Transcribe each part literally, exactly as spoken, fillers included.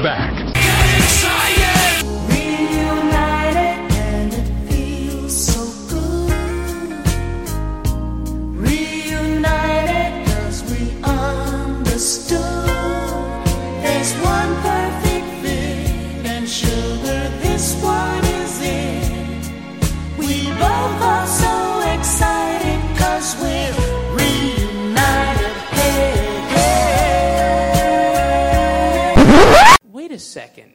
back. Get excited! Reunited and it feels so good. Reunited 'cause we understood. There's one perfect fit and sugar, this one is it. We both are so excited 'cause we're reunited. Hey, hey. Wait a second.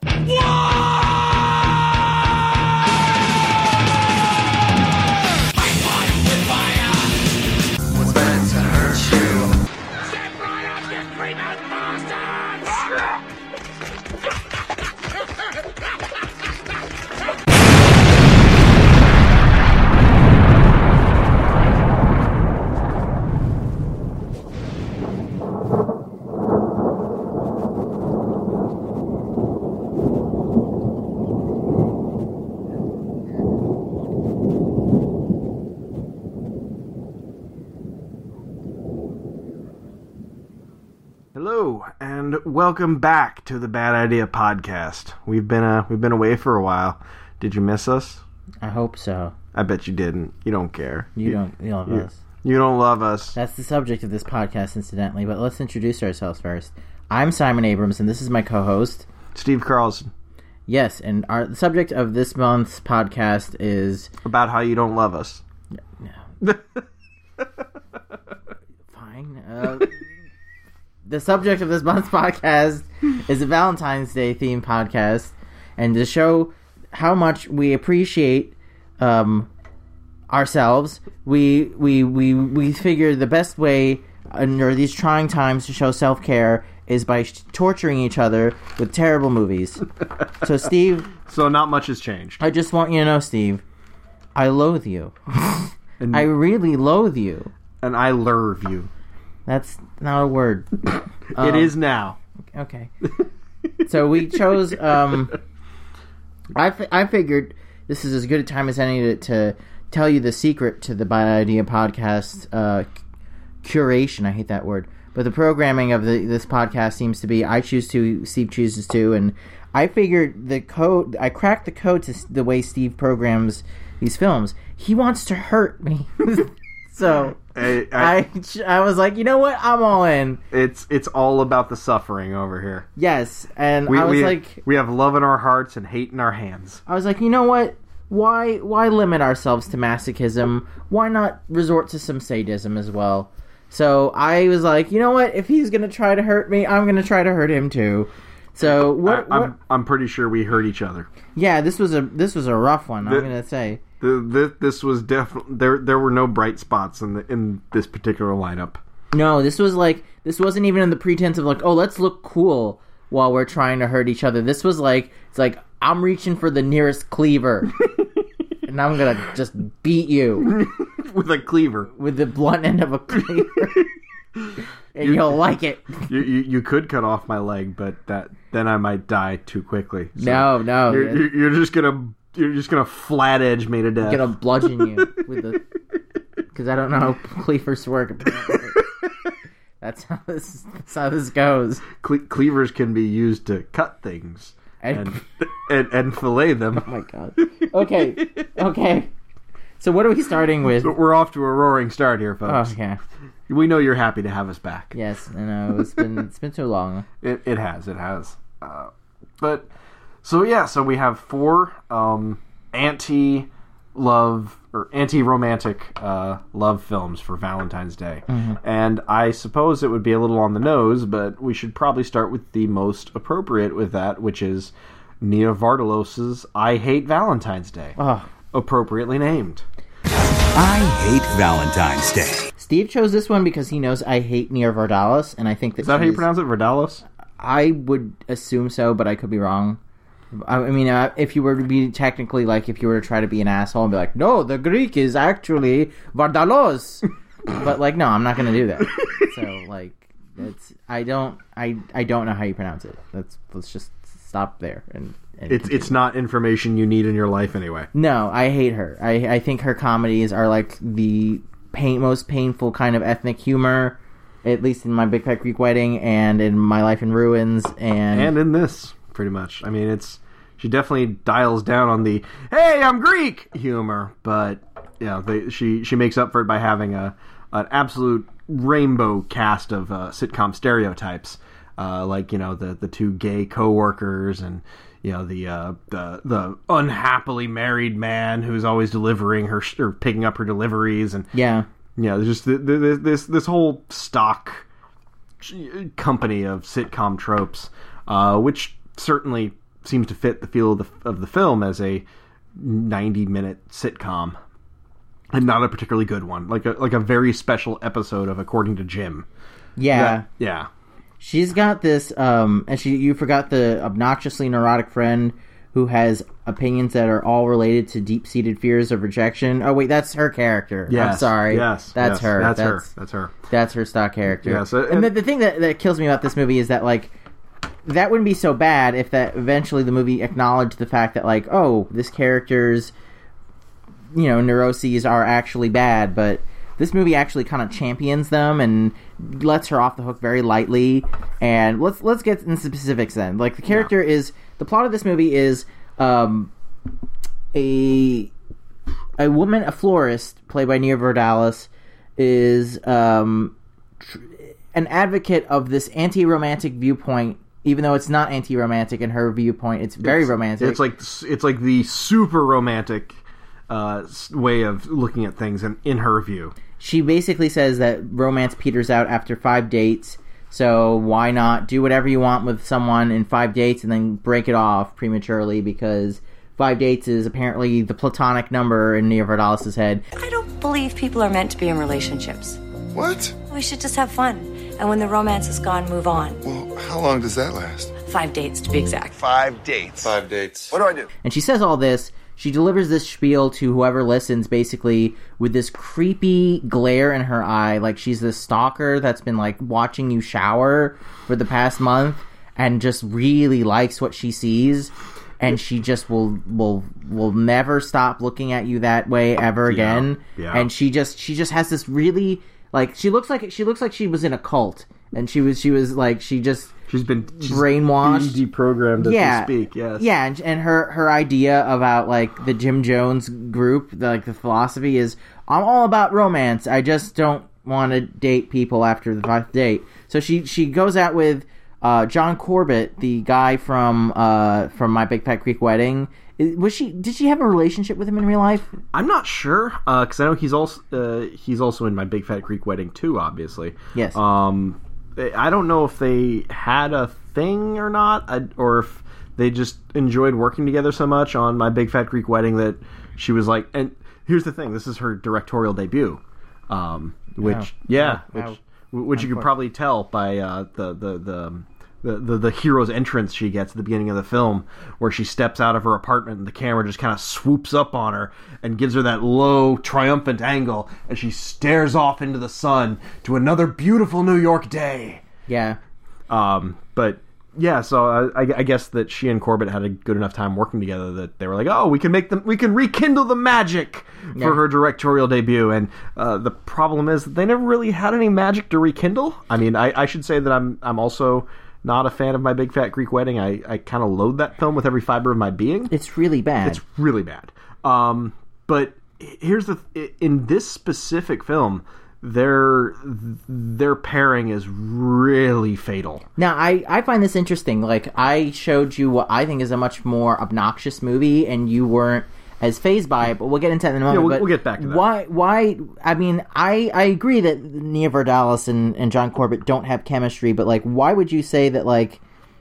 Hello, and welcome back to the Bad Idea Podcast. We've been uh, we've been away for a while. Did you miss us? I hope so. I bet you didn't. You don't care. You, you don't you love you, us. You don't love us. That's the subject of this podcast, incidentally, but let's introduce ourselves first. I'm Simon Abrams, and this is my co-host, Steve Carlson. Yes, and our the subject of this month's podcast is... About how you don't love us. No. Fine. Uh, the subject of this month's podcast is a Valentine's Day themed podcast, and to show how much we appreciate um, ourselves, we we we we figured the best way under these trying times to show self-care is by sh- torturing each other with terrible movies. So, Steve... So not much has changed. I just want you to know, Steve, I loathe you. And, I really loathe you. And I lurve you. That's not a word. It um, is now. Okay. So we chose... Um, I, fi- I figured this is as good a time as any to, to tell you the secret to the Bad Idea Podcast uh, curation. I hate that word. But the programming of the, this podcast seems to be I choose to, Steve chooses to, and I figured the code, I cracked the code to the way Steve programs these films. He wants to hurt me. So I, I, I, I was like, you know what? I'm all in. It's it's all about the suffering over here. Yes, and we, I was we, like... We have love in our hearts and hate in our hands. I was like, you know what? Why why limit ourselves to masochism? Why not resort to some sadism as well? So I was like, you know what? If he's gonna try to hurt me, I'm gonna try to hurt him too. So what? I, I'm what? I'm pretty sure we hurt each other. Yeah, this was a this was a rough one. The, I'm gonna say the, the, this was definitely there. There were no bright spots in the in this particular lineup. No, this was like this wasn't even in the pretense of like, oh, let's look cool while we're trying to hurt each other. This was like it's like I'm reaching for the nearest cleaver. And I'm gonna just beat you with a cleaver, with the blunt end of a cleaver, and you, you'll like it. You, you you could cut off my leg, but that then I might die too quickly. So no, no, you're, you're, you're just gonna you're just gonna flat edge me to death. I'm gonna bludgeon you with the because I don't know how cleavers work. Apparently, that's how this that's how this goes. Cle- cleavers can be used to cut things. And, and, and and fillet them. Oh my god. Okay. Okay. So what are we starting with? We're off to a roaring start here, folks. Oh yeah. We know you're happy to have us back. Yes, I know. It's been it's been too long. It it has, it has. Uh, but so yeah, so we have four um, anti-love or anti-romantic uh, love films for Valentine's Day, mm-hmm. and I suppose it would be a little on the nose, but we should probably start with the most appropriate with that, which is Nia Vardalos's "I Hate Valentine's Day," oh. appropriately named. I hate Valentine's Day. Steve chose this one because he knows I hate Nia Vardalos, and I think that is that how you pronounce it, Vardalos? I would assume so, but I could be wrong. I mean, uh, if you were to be technically, like, if you were to try to be an asshole and be like, no, the Greek is actually Vardalos. But, like, no, I'm not going to do that. So, like, it's, I don't, I, I don't know how you pronounce it. Let's, let's just stop there. And, and it's, it's not information you need in your life anyway. No, I hate her. I, I think her comedies are, like, the pain, most painful kind of ethnic humor at least in My Big Fat Greek Wedding and in My Life in Ruins, and and in this, pretty much. I mean, it's she definitely dials down on the "Hey, I'm Greek" humor, but you know, they, she she makes up for it by having a an absolute rainbow cast of uh, sitcom stereotypes, uh, like you know the the two gay coworkers and. You know, the uh, the the unhappily married man who's always delivering her or picking up her deliveries, and yeah, you know, there's just the, the, this this whole stock company of sitcom tropes, uh, which certainly seems to fit the feel of the of the film as a ninety minute sitcom, and not a particularly good one, like a like a very special episode of According to Jim. Yeah, that, yeah. She's got this, um, and she you forgot the obnoxiously neurotic friend who has opinions that are all related to deep-seated fears of rejection. Oh, wait, that's her character. Yes, I'm sorry. Yes, that's yes, her. That's, that's her. That's her. That's her stock character. Yes, uh, and the, the thing that, that kills me about this movie is that, like, that wouldn't be so bad if that eventually the movie acknowledged the fact that, like, oh, this character's, you know, neuroses are actually bad, but this movie actually kind of champions them and lets her off the hook very lightly. And let's let's get into specifics then. Like, the character yeah. is... The plot of this movie is um, a a woman, a florist, played by Nia Vardalos, is um, tr- an advocate of this anti-romantic viewpoint, even though it's not anti-romantic in her viewpoint. It's very it's, romantic. It's like it's like the super romantic uh, way of looking at things in, in her view. She basically says that romance peters out after five dates, so why not do whatever you want with someone in five dates and then break it off prematurely, because five dates is apparently the platonic number in Nia Vardalos' head. I don't believe people are meant to be in relationships. What? We should just have fun, and when the romance is gone, move on. Well, how long does that last? Five dates, to be exact. Five dates. Five dates. What do I do? And she says all this. She delivers this spiel to whoever listens, basically, with this creepy glare in her eye, like she's this stalker that's been, like, watching you shower for the past month and just really likes what she sees, and she just will will will never stop looking at you that way ever again. Yeah, yeah. And she just she just has this really, like, she looks like she looks like she was in a cult, and she was she was like she just She's been she's brainwashed, been deprogrammed as yeah, we speak. Yes, yeah, and, and her her idea about, like, the Jim Jones group, the, like the philosophy is, I'm all about romance. I just don't want to date people after the fifth date. So she she goes out with uh, John Corbett, the guy from uh, from My Big Fat Greek Wedding. Was she? Did she have a relationship with him in real life? I'm not sure, because uh, I know he's also uh, he's also in My Big Fat Greek Wedding too. Obviously, yes. Um. I don't know if they had a thing or not, or if they just enjoyed working together so much on My Big Fat Greek Wedding that she was like, and here's the thing, this is her directorial debut, um, which, wow. yeah, wow. which, which you could probably tell by uh, the, the, the, the, the, the hero's entrance she gets at the beginning of the film, where she steps out of her apartment and the camera just kind of swoops up on her and gives her that low, triumphant angle as she stares off into the sun to another beautiful New York day. Yeah. Um, but, yeah, so I, I guess that she and Corbett had a good enough time working together that they were like, oh, we can make them, we can rekindle the magic yeah. for her directorial debut. And uh, the problem is that they never really had any magic to rekindle. I mean, I, I should say that I'm I'm also not a fan of My Big Fat Greek Wedding. I, I kind of loathe that film with every fiber of my being. It's really bad. It's really bad. Um, but here's the th- in this specific film, their their pairing is really fatal. Now, I, I find this interesting. Like, I showed you what I think is a much more obnoxious movie, and you weren't as fazed by it, but we'll get into that in a moment. Yeah, we'll, but we'll get back to that. Why, why, I mean, I, I agree that Nia Vardalos and, and John Corbett don't have chemistry, but, like, why would you say that, like,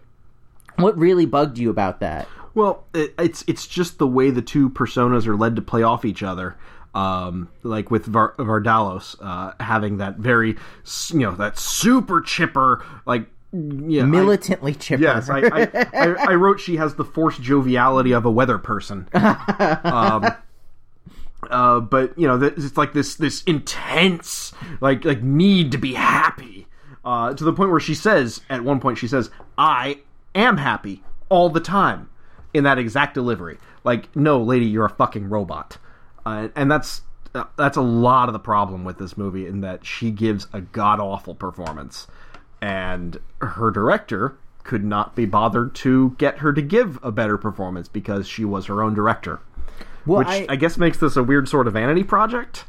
what really bugged you about that? Well, it, it's it's just the way the two personas are led to play off each other. Um, like with Var- Vardalos uh, having that very, you know, that super chipper, like, yeah, militantly I, chipper. Yes, I, I, I, I wrote she has the forced joviality of a weather person. um, uh, but you know, it's like this this intense, like like need to be happy, uh, to the point where she says at one point she says, "I am happy all the time," in that exact delivery. Like, no, lady, you're a fucking robot. Uh, and that's uh, that's a lot of the problem with this movie, in that she gives a god-awful performance. And her director could not be bothered to get her to give a better performance because she was her own director. Well, which I, I guess makes this a weird sort of vanity project.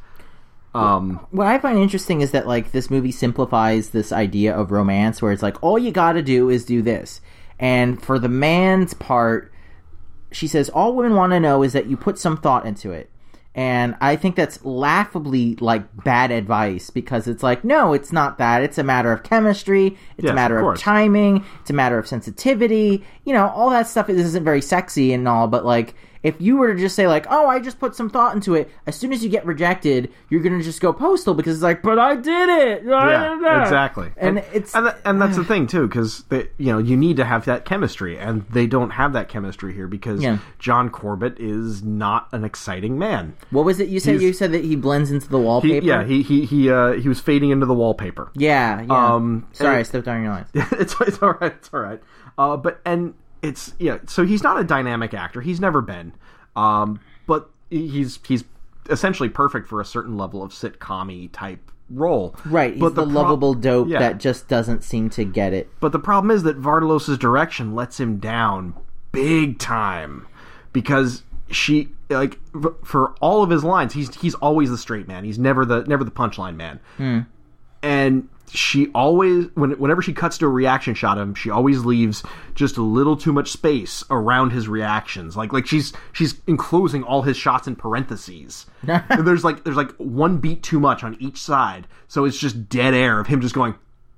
Um, what I find interesting is that, like, this movie simplifies this idea of romance, where it's like, all you gotta do is do this. And for the man's part, she says, all women want to know is that you put some thought into it. And I think that's laughably, like, bad advice, because it's like, no, it's not that. It's a matter of chemistry. It's yes, a matter of, of timing. It's a matter of sensitivity. You know, all that stuff isn't very sexy and all, but, like, if you were to just say, like, oh, I just put some thought into it, as soon as you get rejected, you're going to just go postal, because it's like, but I did it! Yeah, exactly. And, and it's... And, th- and that's the thing, too, because, you know, you need to have that chemistry, and they don't have that chemistry here, because yeah. John Corbett is not an exciting man. What was it you said? He's, you said that he blends into the wallpaper? He, yeah, he he he, uh, he was fading into the wallpaper. Yeah, yeah. Um, Sorry, and, I stepped on your lines. it's, it's all right, it's all right. Uh, but, and it's, yeah, so he's not a dynamic actor. He's never been. Um, but he's he's essentially perfect for a certain level of sitcom-y type role. Right, he's but the, the lovable pro- dope yeah. that just doesn't seem to get it. But the problem is that Vardalos' direction lets him down big time, because she, like, for all of his lines, he's he's always the straight man. He's never the never the punchline man. Mm. And she always, when, whenever she cuts to a reaction shot of him, she always leaves just a little too much space around his reactions. Like, like she's she's enclosing all his shots in parentheses. there's like there's like one beat too much on each side, so it's just dead air of him just going,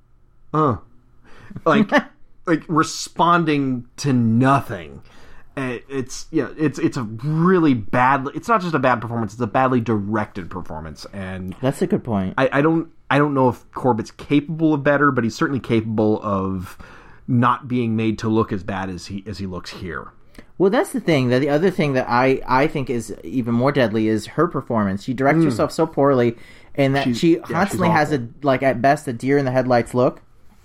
uh, like like responding to nothing. It's yeah, it's it's a really bad. It's not just a bad performance; it's a badly directed performance, and that's a good point. I, I don't I don't know if Corbett's capable of better, but he's certainly capable of not being made to look as bad as he as he looks here. Well, that's the thing. That the other thing that I, I think is even more deadly is her performance. She directs mm. herself so poorly, and that she's, she constantly yeah, has a like at best a deer in the headlights look.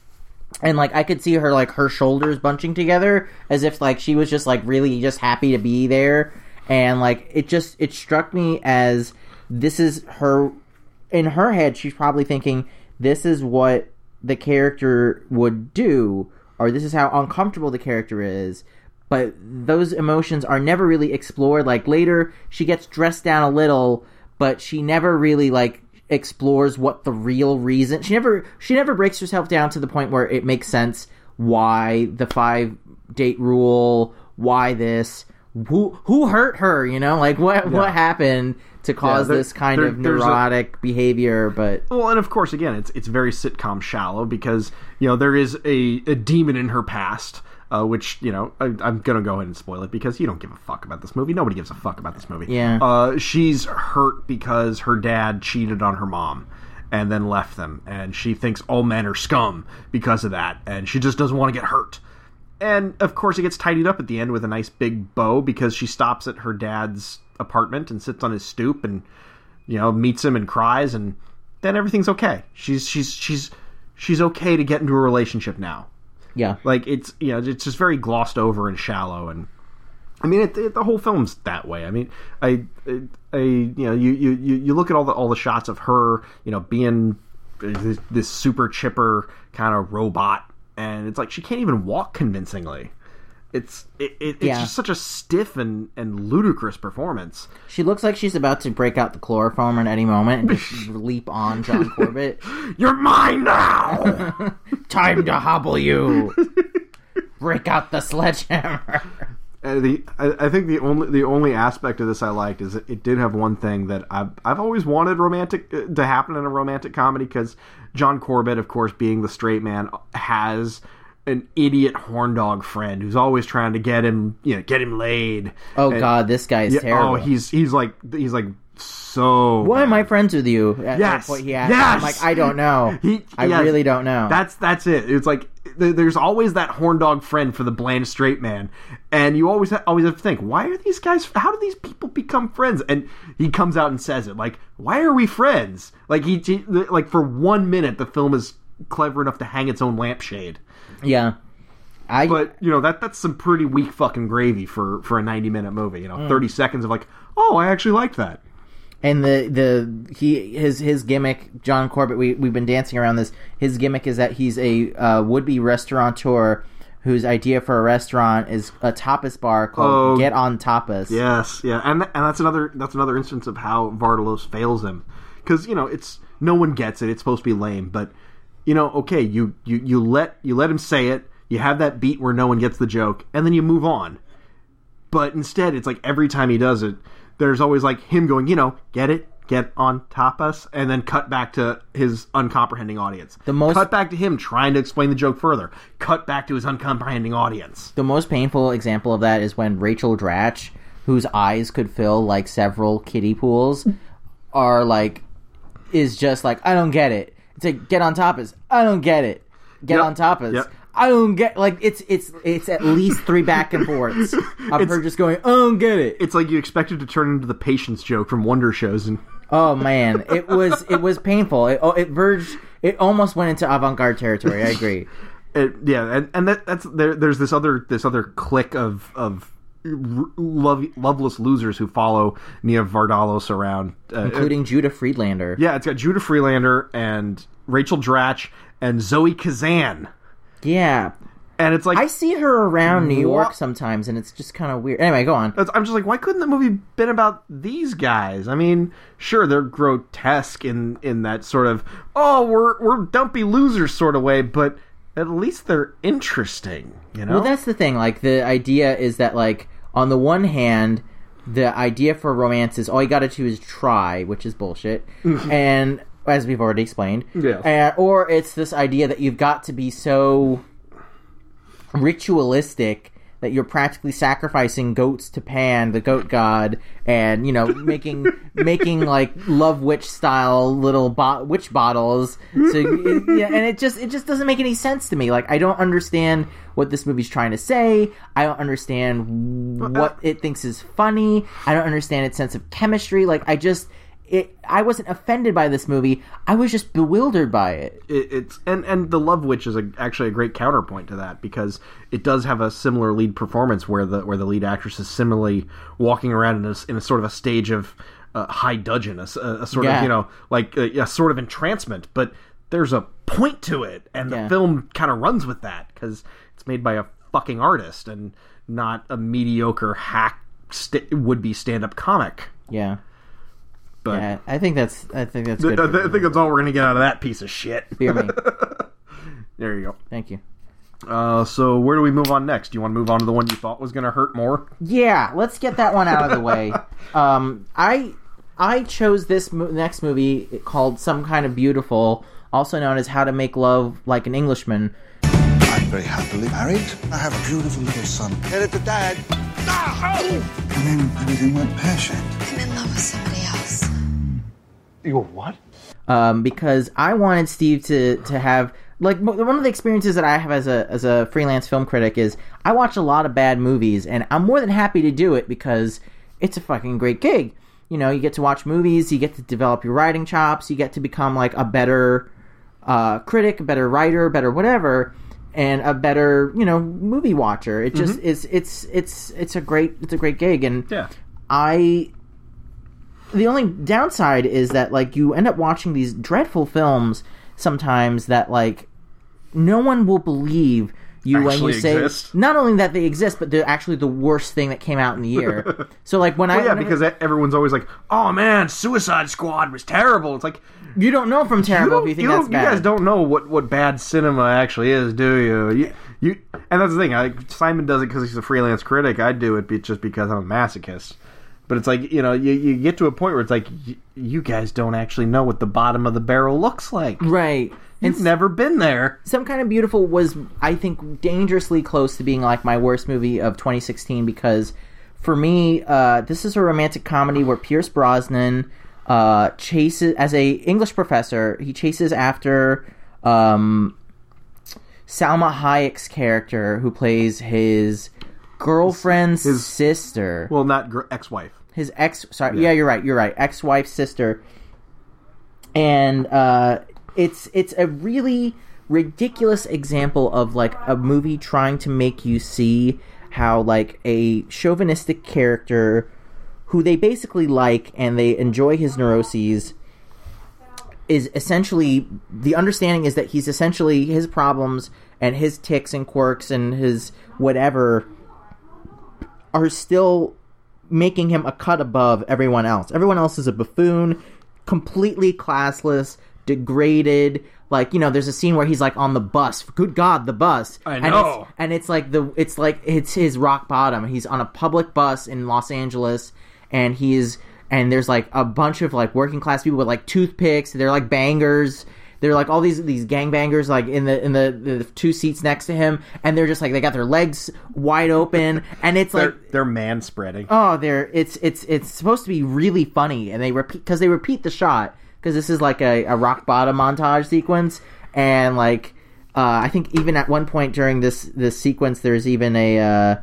And, like, I could see her, like, her shoulders bunching together as if, like, she was just, like, really just happy to be there. And, like, it just, it struck me as this is her, in her head, she's probably thinking, this is what the character would do, or this is how uncomfortable the character is. But those emotions are never really explored. Like, later, she gets dressed down a little, but she never really, like, explores what the real reason. She never she never breaks herself down to the point where it makes sense why the five date rule, why this, who who hurt her, you know, like what yeah. what happened to cause yeah, there, this kind there, of neurotic a, behavior. But well, and of course, again, it's it's very sitcom shallow, because you know there is a, a demon in her past. Uh, which, you know, I, I'm going to go ahead and spoil it, because you don't give a fuck about this movie. Nobody gives a fuck about this movie. Yeah. Uh, she's hurt because her dad cheated on her mom and then left them. And she thinks all men are scum because of that. And she just doesn't want to get hurt. And, of course, it gets tidied up at the end with a nice big bow, because she stops at her dad's apartment and sits on his stoop and, you know, meets him and cries. And then everything's okay. She's, she's, she's, she's okay to get into a relationship now. Yeah, like it's you know it's just very glossed over and shallow, and I mean it, it, the whole film's that way. I mean, I, I, I you know you, you, you look at all the all the shots of her, you know, being this, this super chipper kind of robot, and it's like she can't even walk convincingly. It's it, it it's yeah. just such a stiff and, and ludicrous performance. She looks like she's about to break out the chloroform at any moment and just leap on John Corbett. You're mine now! Time to hobble you! Break out the sledgehammer! Uh, the I, I think the only the only aspect of this I liked is it, it did have one thing that I've, I've always wanted romantic uh, to happen in a romantic comedy, because John Corbett, of course, being the straight man, has an idiot horn dog friend who's always trying to get him, you know, get him laid. Oh and, God, this guy is yeah, terrible. Oh, he's he's like he's like so. Why bad. am I friends with you? At yes, what he asked. yes. I'm like, I don't know. He, I yes. really don't know. That's that's it. It's like there's always that horn dog friend for the bland straight man, and you always ha- always have to think, why are these guys? How do these people become friends? And he comes out and says it, like, why are we friends? Like he, he like for one minute, the film is clever enough to hang its own lampshade. Yeah. I, but, you know, that that's some pretty weak fucking gravy for, for a ninety-minute movie. You know, mm. thirty seconds of like, oh, I actually liked that. And the, the he his his gimmick, John Corbett, we we've been dancing around this. His gimmick is that he's a uh, would-be restaurateur whose idea for a restaurant is a tapas bar called Oh, Get on Tapas. Yes, yeah, and and that's another that's another instance of how Vardalos fails him, because you know it's no one gets it. It's supposed to be lame, but you know, okay, you, you, you let you let him say it. You have that beat where no one gets the joke, and then you move on. But instead, it's like every time he does it, there's always like him going, you know, get it, get on tapas, and then cut back to his uncomprehending audience. The most cut back to him trying to explain the joke further. Cut back to his uncomprehending audience. The most painful example of that is when Rachel Dratch, whose eyes could fill like several kiddie pools, are like, is just like, I don't get it. It's like, get on tapas. I don't get it. Get Yep. on tapas. Yep. I don't get, like, it's it's it's at least three back and forths of It's- her just going, I don't get it. It's like you expected to turn into the Patience joke from Wonder Shows, and Oh man, it was it was painful. It oh, it verged. It almost went into avant-garde territory. I agree. it, yeah, and, and that, that's there. There's this other this other clique of of r- love, loveless losers who follow Nia Vardalos around, uh, Including Judah Friedlander. yeah, it's got Judah Freelander and Rachel Dratch and Zoe Kazan, Yeah. and it's like I see her around New York What? sometimes, and it's just kind of weird. Anyway, go on. That's- I'm just like, why couldn't the movie been about these guys? I mean, sure, they're grotesque in, in that sort of, oh, we're we're dumpy losers sort of way, but at least they're interesting, you know? Well, that's the thing. Like, the idea is that, like, on the one hand, the idea for romance is all you gotta do is try, which is bullshit. And, as we've already explained. Yes. Uh, or it's this idea that you've got to be so ritualistic that you're practically sacrificing goats to Pan, the goat god, and, you know, making making like Love Witch style little bo- witch bottles. So yeah, and it just it just doesn't make any sense to me. Like, I don't understand what this movie's trying to say. I don't understand what it thinks is funny. I don't understand its sense of chemistry. Like, I just It, I wasn't offended by this movie. I was just bewildered by it. It, it's and, and the Love Witch is a, actually a great counterpoint to that, because it does have a similar lead performance where the where the lead actress is similarly walking around in a, in a sort of a stage of uh, high dudgeon, a, a sort Yeah. of, you know, like a, a sort of entrancement. But there's a point to it, and the Yeah. film kind of runs with that because it's made by a fucking artist and not a mediocre hack st- would be stand up comic. Yeah. But Yeah, I think that's I think that's th- good. th- I think that's all we're gonna get out of that piece of shit. Fear me. There you go. Thank you. Uh, so where do we move on next? Do you want to move on to the one you thought was going to hurt more? Yeah, let's get that one out of the way. Um, I I chose this mo- next movie called Some Kind of Beautiful, also known as How to Make Love Like an Englishman. I'm very happily married. I have a beautiful little son. Tell it to Dad. And then everything went pear-shaped. I'm in love with somebody else. You what? Um, because I wanted Steve to, to have, like, mo- one of the experiences that I have as a as a freelance film critic is I watch a lot of bad movies, and I'm more than happy to do it because it's a fucking great gig. You know, you get to watch movies, you get to develop your writing chops, you get to become, like, a better uh, critic, a better writer, better whatever, and a better, you know, movie watcher. It just, it's, it's, it's, it's a great, it's a great gig, and Yeah. I... The only downside is that, like, you end up watching these dreadful films sometimes that, like, no one will believe you when you Actually say exist. not only that they exist, but they're actually the worst thing that came out in the year. So, like, when I Well, yeah, whenever- because everyone's always like, "Oh man, Suicide Squad was terrible." It's like you don't know from you, terrible don't, if you think you, that's don't- you bad. guys don't know what, what bad cinema actually is, do you? You, you and that's the thing. I, Simon does it because he's a freelance critic. I do it be, just because I'm a masochist. But it's like, you know, you, you get to a point where it's like, y- you guys don't actually know what the bottom of the barrel looks like. Right. You've And never been there. Some Kind of Beautiful was, I think, dangerously close to being like my worst movie of twenty sixteen because for me, uh, this is a romantic comedy where Pierce Brosnan uh, chases, as a English professor, he chases after um, Salma Hayek's character who plays his girlfriend's His- sister. Well, not gr- ex-wife. His ex, sorry, yeah. you're right, you're right, ex-wife's sister, and uh, it's it's a really ridiculous example of like a movie trying to make you see how like a chauvinistic character who they basically like and they enjoy his neuroses, is essentially, the understanding is that he's essentially, his problems and his tics and quirks and his whatever are still making him a cut above everyone else. Everyone else is a buffoon, completely classless, degraded. Like, you know, there's a scene where he's like on the bus. Good God, the bus. I And know. it's, and it's like the it's like it's his rock bottom. He's on a public bus in Los Angeles, and he's and there's like a bunch of like working class people with like toothpicks. They're like bangers. They're like all these these gangbangers like in the in the, the two seats next to him, and they're just like they got their legs wide open, and it's They're, like they're man spreading. oh, they're it's it's it's supposed to be really funny, and they repeat because they repeat the shot because this is like a, a rock bottom montage sequence, and like uh, I think even at one point during this this sequence, there's even a uh,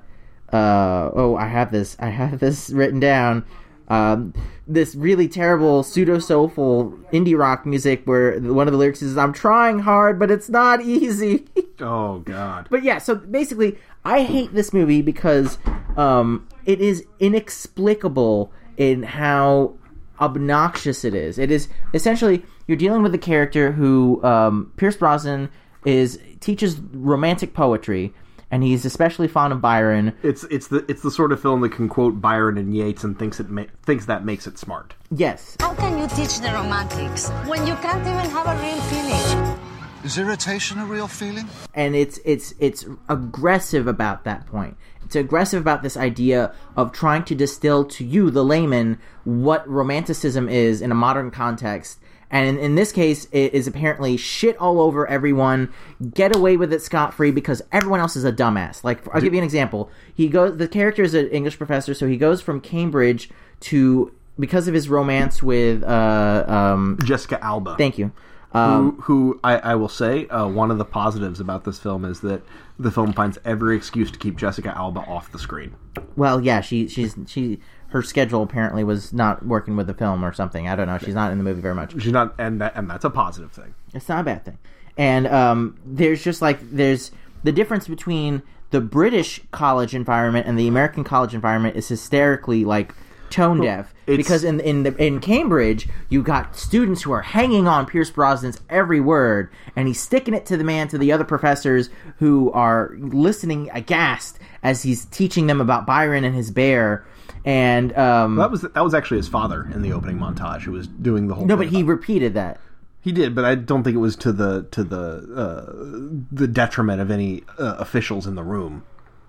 uh, oh I have this I have this written down. Um, this really terrible pseudo-soulful indie rock music where one of the lyrics is, I'm trying hard, but it's not easy. Oh, God. But yeah, so basically, I hate this movie because um, it is inexplicable in how obnoxious it is. It is, essentially, you're dealing with a character who, um, Pierce Brosnan, is teaches romantic poetry, and he's especially fond of Byron. It's it's the it's the sort of film that can quote Byron and Yeats and thinks it ma- thinks that makes it smart. Yes. How can you teach the romantics when you can't even have a real feeling? Is irritation a real feeling? And it's it's it's aggressive about that point. It's aggressive about this idea of trying to distill to you, the layman, what romanticism is in a modern context. And in, in this case, it is apparently shit all over everyone, get away with it scot-free because everyone else is a dumbass. Like, I'll give you an example. He goes, the character is an English professor, so he goes from Cambridge to, because of his romance with, uh, um... Jessica Alba. Thank you. Um, who, who I, I will say, uh, one of the positives about this film is that the film finds every excuse to keep Jessica Alba off the screen. Well, yeah, she she's she her schedule apparently was not working with the film or something. I don't know. She's not in the movie very much. She's not, and that and that's a positive thing. It's not a bad thing. And um, there's just like there's the difference between the British college environment and the American college environment is hysterically like tone deaf. It's, because in in the, in Cambridge, you got students who are hanging on Pierce Brosnan's every word, and he's sticking it to the man to the other professors who are listening aghast as he's teaching them about Byron and his bear. And um, that was that was actually his father in the opening montage who was doing the whole. No, thing but he about, repeated that. He did, but I don't think it was to the to the uh, the detriment of any uh, officials in the room.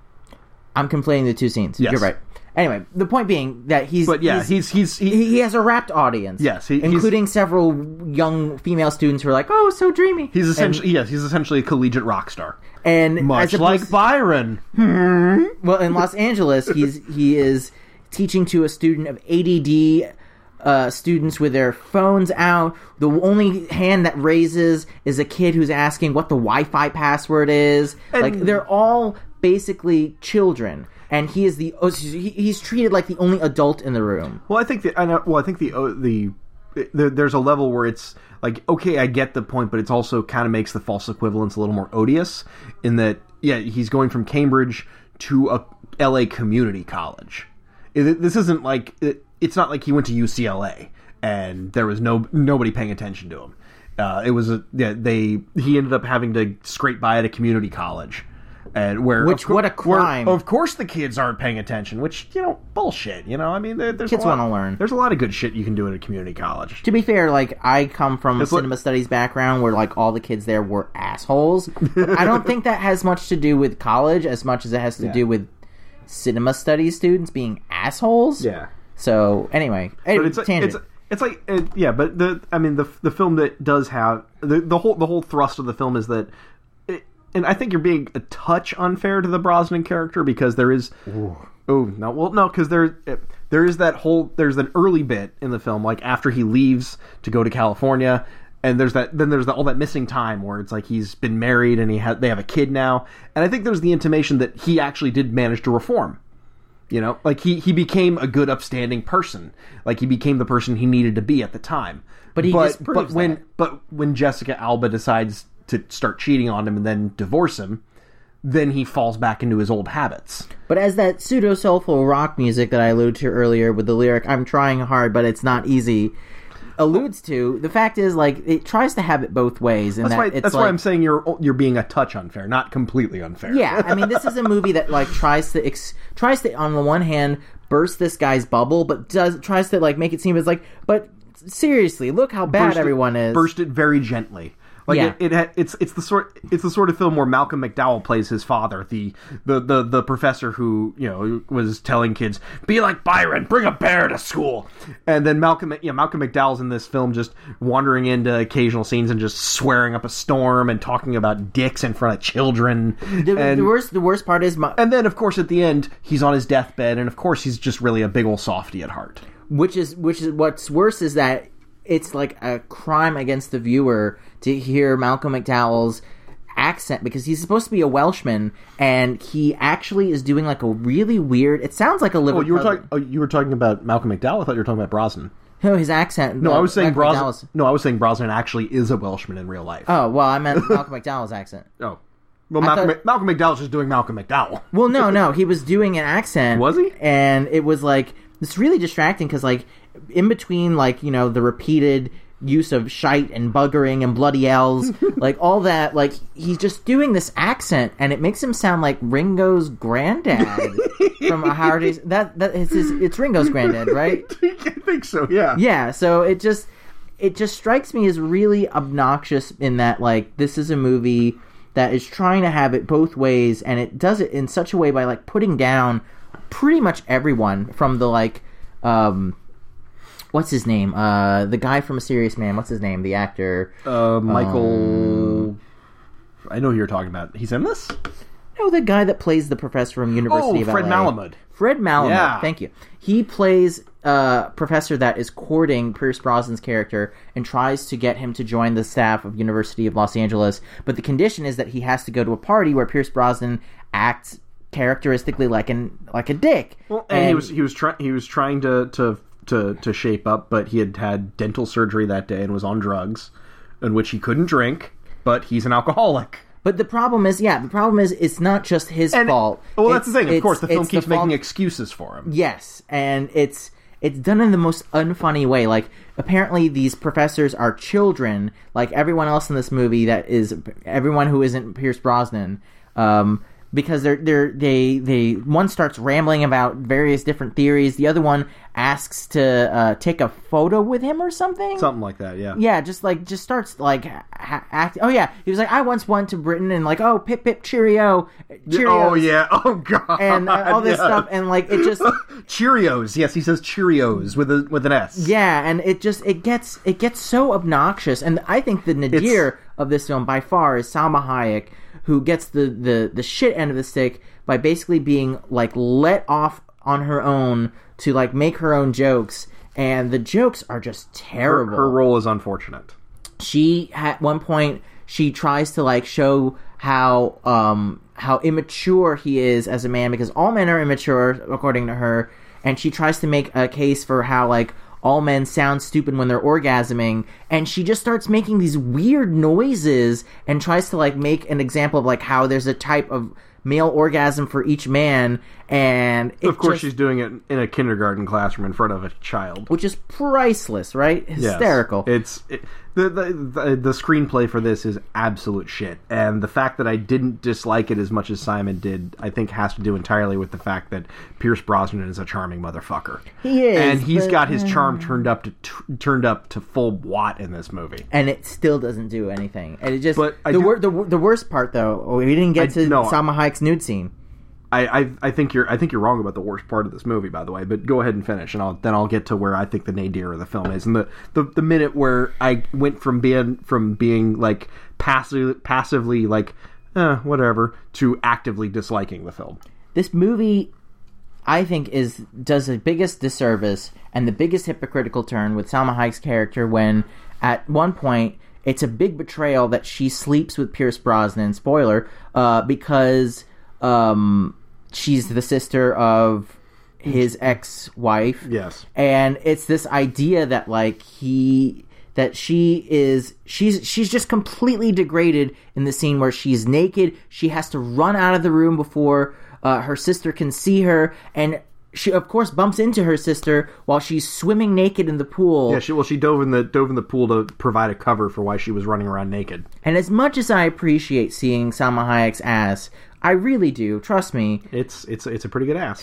I'm conflating the two scenes. Yes. You're right. Anyway, the point being that he's but yeah he's he's, he's he, he has a rapt audience. Yes, he, including several young female students who are like, "Oh, so dreamy." He's essentially and, yes, he's essentially a collegiate rock star, and much as like Byron. Hmm. Well, in Los Angeles, he's he is teaching to a student of A D D. Uh, students with their phones out. The only hand that raises is a kid who's asking what the Wi-Fi password is. And like they're all basically children, and he is the he's treated like the only adult in the room. Well, I think the I know, well, I think the the, the there's a level where it's like, okay, I get the point, but it's also kind of makes the false equivalence a little more odious in that yeah, he's going from Cambridge to a L A community college. It, this isn't like it, it's not like he went to U C L A and there was no nobody paying attention to him. Uh, it was a yeah, they he ended up having to scrape by at a community college, and where which co- what a crime. Where, of course, the kids aren't paying attention. Which you know, bullshit. You know, I mean, there, there's kids want to learn. There's a lot of good shit you can do at a community college. To be fair, like I come from it's a cinema like, studies background where like all the kids there were assholes. But I don't think that has much to do with college as much as it has to yeah. do with cinema studies students being assholes. Yeah. So anyway, but it's like, it's it's like it, yeah, but the I mean the the film that does have the the whole the whole thrust of the film is that, it, and I think you're being a touch unfair to the Brosnan character because there is oh no well no because there there is that whole there's an early bit in the film like after he leaves to go to California. And there's that. Then there's the, all that missing time where it's like he's been married and he ha- they have a kid now. And I think there's the intimation that he actually did manage to reform. You know, like he, he became a good, upstanding person. Like he became the person he needed to be at the time. But he but, disproves but when that. but when Jessica Alba decides to start cheating on him and then divorce him, then he falls back into his old habits. But as that pseudo-soulful rock music that I alluded to earlier with the lyric, I'm trying hard, but it's not easy, alludes to, the fact is, like, it tries to have it both ways. And That's, that why, it's that's like, why I'm saying you're you're being a touch unfair, not completely unfair. Yeah, I mean, this is a movie that, like, tries to, ex- tries to, on the one hand, burst this guy's bubble, but does tries to, like, make it seem as, like, but seriously, look how bad Burst it- everyone is. Burst it very gently. Like Yeah. it, it ha- it's it's the sort it's the sort of film where Malcolm McDowell plays his father, the, the the the professor who, you know, was telling kids, be like Byron, bring a bear to school. And then Malcolm yeah, Malcolm McDowell's in this film just wandering into occasional scenes and just swearing up a storm and talking about dicks in front of children. The, and, the worst, the worst part is, my, and then of course at the end he's on his deathbed, and of course he's just really a big old softy at heart. which is which is what's worse is that it's like a crime against the viewer to hear Malcolm McDowell's accent, because he's supposed to be a Welshman, and he actually is doing like a really weird. It sounds like a Oh, Liverpool. you were talking. Oh, you were talking about Malcolm McDowell. I thought you were talking about Brosnan. No, his accent. No, uh, I was saying Malcolm Brosnan. McDowell's- No, I was saying Brosnan actually is a Welshman in real life. Oh well, I meant Malcolm McDowell's accent. Oh. Well, I Malcolm, thought- Mc- Malcolm McDowell's just doing Malcolm McDowell. Well, no, no, he was doing an accent. Was he? And it was like it's really distracting because like in between like you know the repeated use of shite and buggering and bloody L's, like all that, like he's just doing this accent, and it makes him sound like Ringo's granddad from A Hard Day's. That that is his, it's Ringo's granddad, right? I think so. Yeah. Yeah. So it just it just strikes me as really obnoxious in that like this is a movie that is trying to have it both ways, and it does it in such a way by like putting down pretty much everyone from the like um what's his name uh the guy from A Serious Man, what's his name, the actor Uh, Michael. Um, I know who you're talking about. He's in this. no the guy that plays the professor from University Oh, of Fred L A. Malamud. Fred Malamud, Yeah. thank you. He plays a professor that is courting Pierce Brosnan's character and tries to get him to join the staff of University of Los Angeles, but the condition is that he has to go to a party where Pierce Brosnan acts characteristically like an like a dick. Well, and, he was he was trying he was trying to, to to to shape up, but he had had dental surgery that day and was on drugs, in which he couldn't drink. But he's an alcoholic. But the problem is, yeah, the problem is it's not just his And, fault. well, that's It's- the thing. Of it's- course, the film it's keeps making fault- excuses for him. Yes, and it's it's done in the most unfunny way. Like, apparently these professors are children, like everyone else in this movie that is everyone who isn't Pierce Brosnan. Um, because they're they're they they one starts rambling about various different theories, the other one asks to uh, take a photo with him or something. Something like that, yeah. Yeah, just like just starts like ha- act. Oh yeah, he was like, I once went to Britain and like, oh pip pip cheerio, Cheerios, Oh yeah. Oh god. and uh, all this yeah. stuff, and like it just Cheerios. Yes, he says Cheerios with a with an S. yeah, and it just it gets it gets so obnoxious, and I think the nadir of this film by far is Salma Hayek, who gets the the the shit end of the stick by basically being like let off on her own to like make her own jokes, and the jokes are just Her, terrible. her role is unfortunate. She at one point she tries to like show how um how immature he is as a man, because all men are immature according to her, and she tries to make a case for how like all men sound stupid when they're orgasming, and she just starts making these weird noises and tries to like make an example of like how there's a type of male orgasm for each man, and it Of course, just- she's doing it in a kindergarten classroom in front of a child. which is priceless, right? Yes. Hysterical. It's it, the, the the the screenplay for this is absolute shit, and the fact that I didn't dislike it as much as Simon did, I think, has to do entirely with the fact that Pierce Brosnan is a charming motherfucker. He is, and he's but- got his charm turned up to t- turned up to full watt in this movie. And it still doesn't do anything. And it just But I the, do- wor- the wor- the worst part though, we didn't get I- to no, Salma Hayek's nude scene. I, I I think you're I think you're wrong about the worst part of this movie, by the way. But go ahead and finish, and I'll then I'll get to where I think the nadir of the film is. And the, the, the minute where I went from being from being like passive passively like eh, whatever to actively disliking the film. This movie, I think, is does the biggest disservice and the biggest hypocritical turn with Salma Hayek's character when at one point it's a big betrayal that she sleeps with Pierce Brosnan. Spoiler, uh, because um, she's the sister of his ex-wife. Yes. And it's this idea that like he that she is she's she's just completely degraded in the scene where she's naked. She has to run out of the room before uh, her sister can see her, and she of course bumps into her sister while she's swimming naked in the pool. Yeah, she well she dove in the dove in the pool to provide a cover for why she was running around naked. And as much as I appreciate seeing Salma Hayek's ass, I really do. Trust me, it's it's it's a pretty good ass.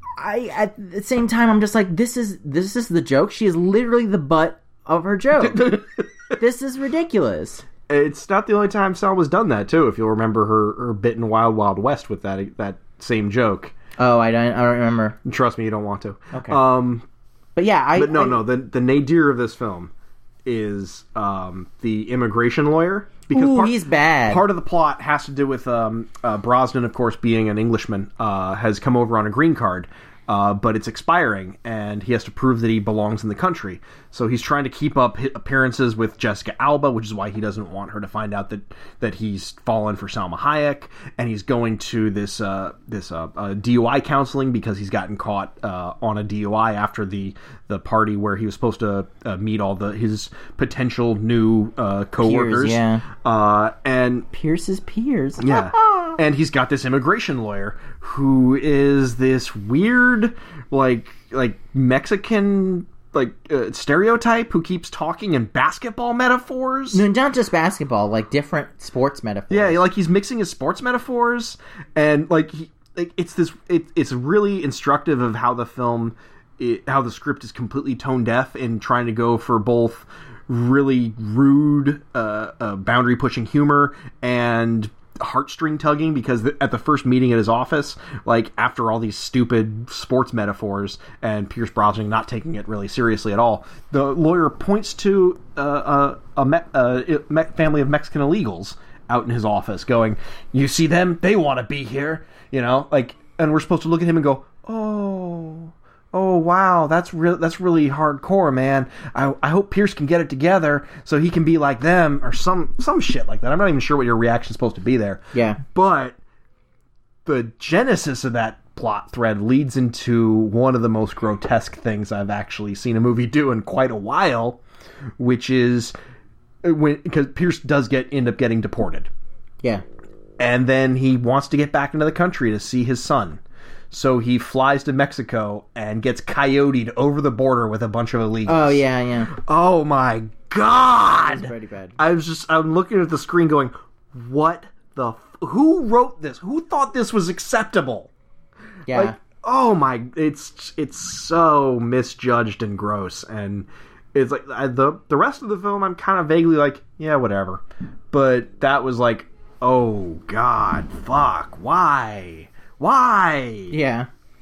I at the same time I'm just like, this is this is the joke. She is literally the butt of her joke. This is ridiculous. It's not the only time Salma's done that too. If you'll remember her, her bit in Wild Wild West with that that same joke. Oh, I don't I don't remember. Trust me, you don't want to. Okay. Um, but yeah, I. But no, I, no. The the nadir of this film is um, the immigration lawyer. Because Ooh, part, he's bad. Part of the plot has to do with um, uh, Brosnan, of course, being an Englishman, uh, has come over on a green card, uh, but it's expiring, and he has to prove that he belongs in the country. So he's trying to keep up his appearances with Jessica Alba, which is why he doesn't want her to find out that, that he's fallen for Salma Hayek, and he's going to this uh, this uh, uh, D U I counseling because he's gotten caught uh, on a D U I after the the party where he was supposed to uh, meet all the his potential new uh, coworkers. Peers, yeah. Uh, and Pierce's peers. Yeah. And he's got this immigration lawyer who is this weird, like, like Mexican, like, uh, stereotype who keeps talking in basketball metaphors. No, not just basketball, like different sports metaphors. Yeah, like he's mixing his sports metaphors, and like, he, like it's this. It, it's really instructive of how the film, it, how the script is completely tone deaf in trying to go for both really rude, uh, uh, boundary pushing humor and heartstring tugging, because th- at the first meeting at his office, like after all these stupid sports metaphors and Pierce Brosnan not taking it really seriously at all, the lawyer points to uh, a, a, me- a me- family of Mexican illegals out in his office going, "You see them? They want to be here," you know, like, and we're supposed to look at him and go, "Oh, oh wow, that's real. That's really hardcore, man. I I hope Pierce can get it together so he can be like them," or some some shit like that. I'm not even sure what your reaction's supposed to be there. Yeah, but the genesis of that plot thread leads into one of the most grotesque things I've actually seen a movie do in quite a while, which is when, because Pierce does get end up getting deported. Yeah, and then he wants to get back into the country to see his son. So he flies to Mexico and gets coyoted over the border with a bunch of illegals. Oh, yeah, yeah. Oh, my God! That's pretty bad. I was just, I'm looking at the screen going, what the, f- who wrote this? Who thought this was acceptable? Yeah. Like, oh my, it's, it's so misjudged and gross. And it's like, I, the, the rest of the film, I'm kind of vaguely like, yeah, whatever. But that was like, oh, God, fuck, why? Why? Yeah.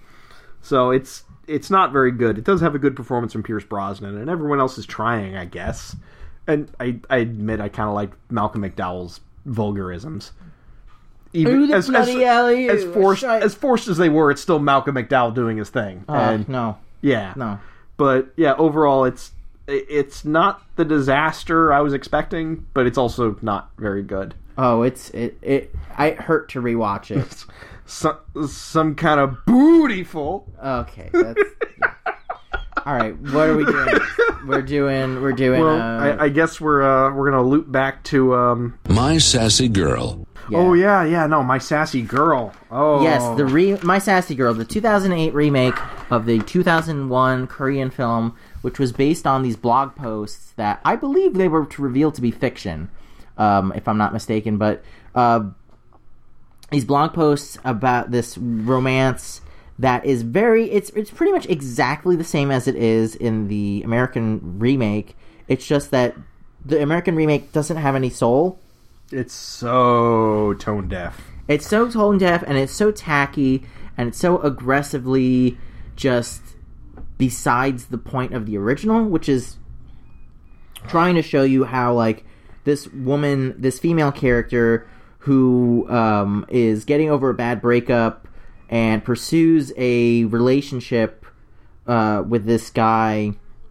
So it's it's not very good. It does have a good performance from Pierce Brosnan, and everyone else is trying, I guess. And I, I admit I kind of like Malcolm McDowell's vulgarisms. Even Who the as, bloody as, hell are you? as forced Shite. as forced as they were, it's still Malcolm McDowell doing his thing. Uh, and no. yeah, No. But yeah, overall, it's it's not the disaster I was expecting, but it's also not very good. Oh, it's it it. I hurt to rewatch it. Some some kind of bootyful. Okay. That's, all right. What are we doing? We're doing. We're doing. Well, uh, I, I guess we're uh, we're gonna loop back to um. My Sassy Girl. yeah. Oh yeah, yeah. No, My Sassy Girl. Oh Yes, the re- My Sassy Girl, the two thousand eight remake of the two thousand one Korean film, which was based on these blog posts that I believe they were revealed to be fiction, um, if I'm not mistaken. But uh, these blog posts about this romance that is very it's it's pretty much exactly the same as it is in the American remake. It's just that the American remake doesn't have any soul. It's so tone deaf. It's so tone deaf, and it's so tacky, and it's so aggressively just besides the point of the original, which is trying to show you how, like, this woman, this female character who um, is getting over a bad breakup and pursues a relationship uh, with this guy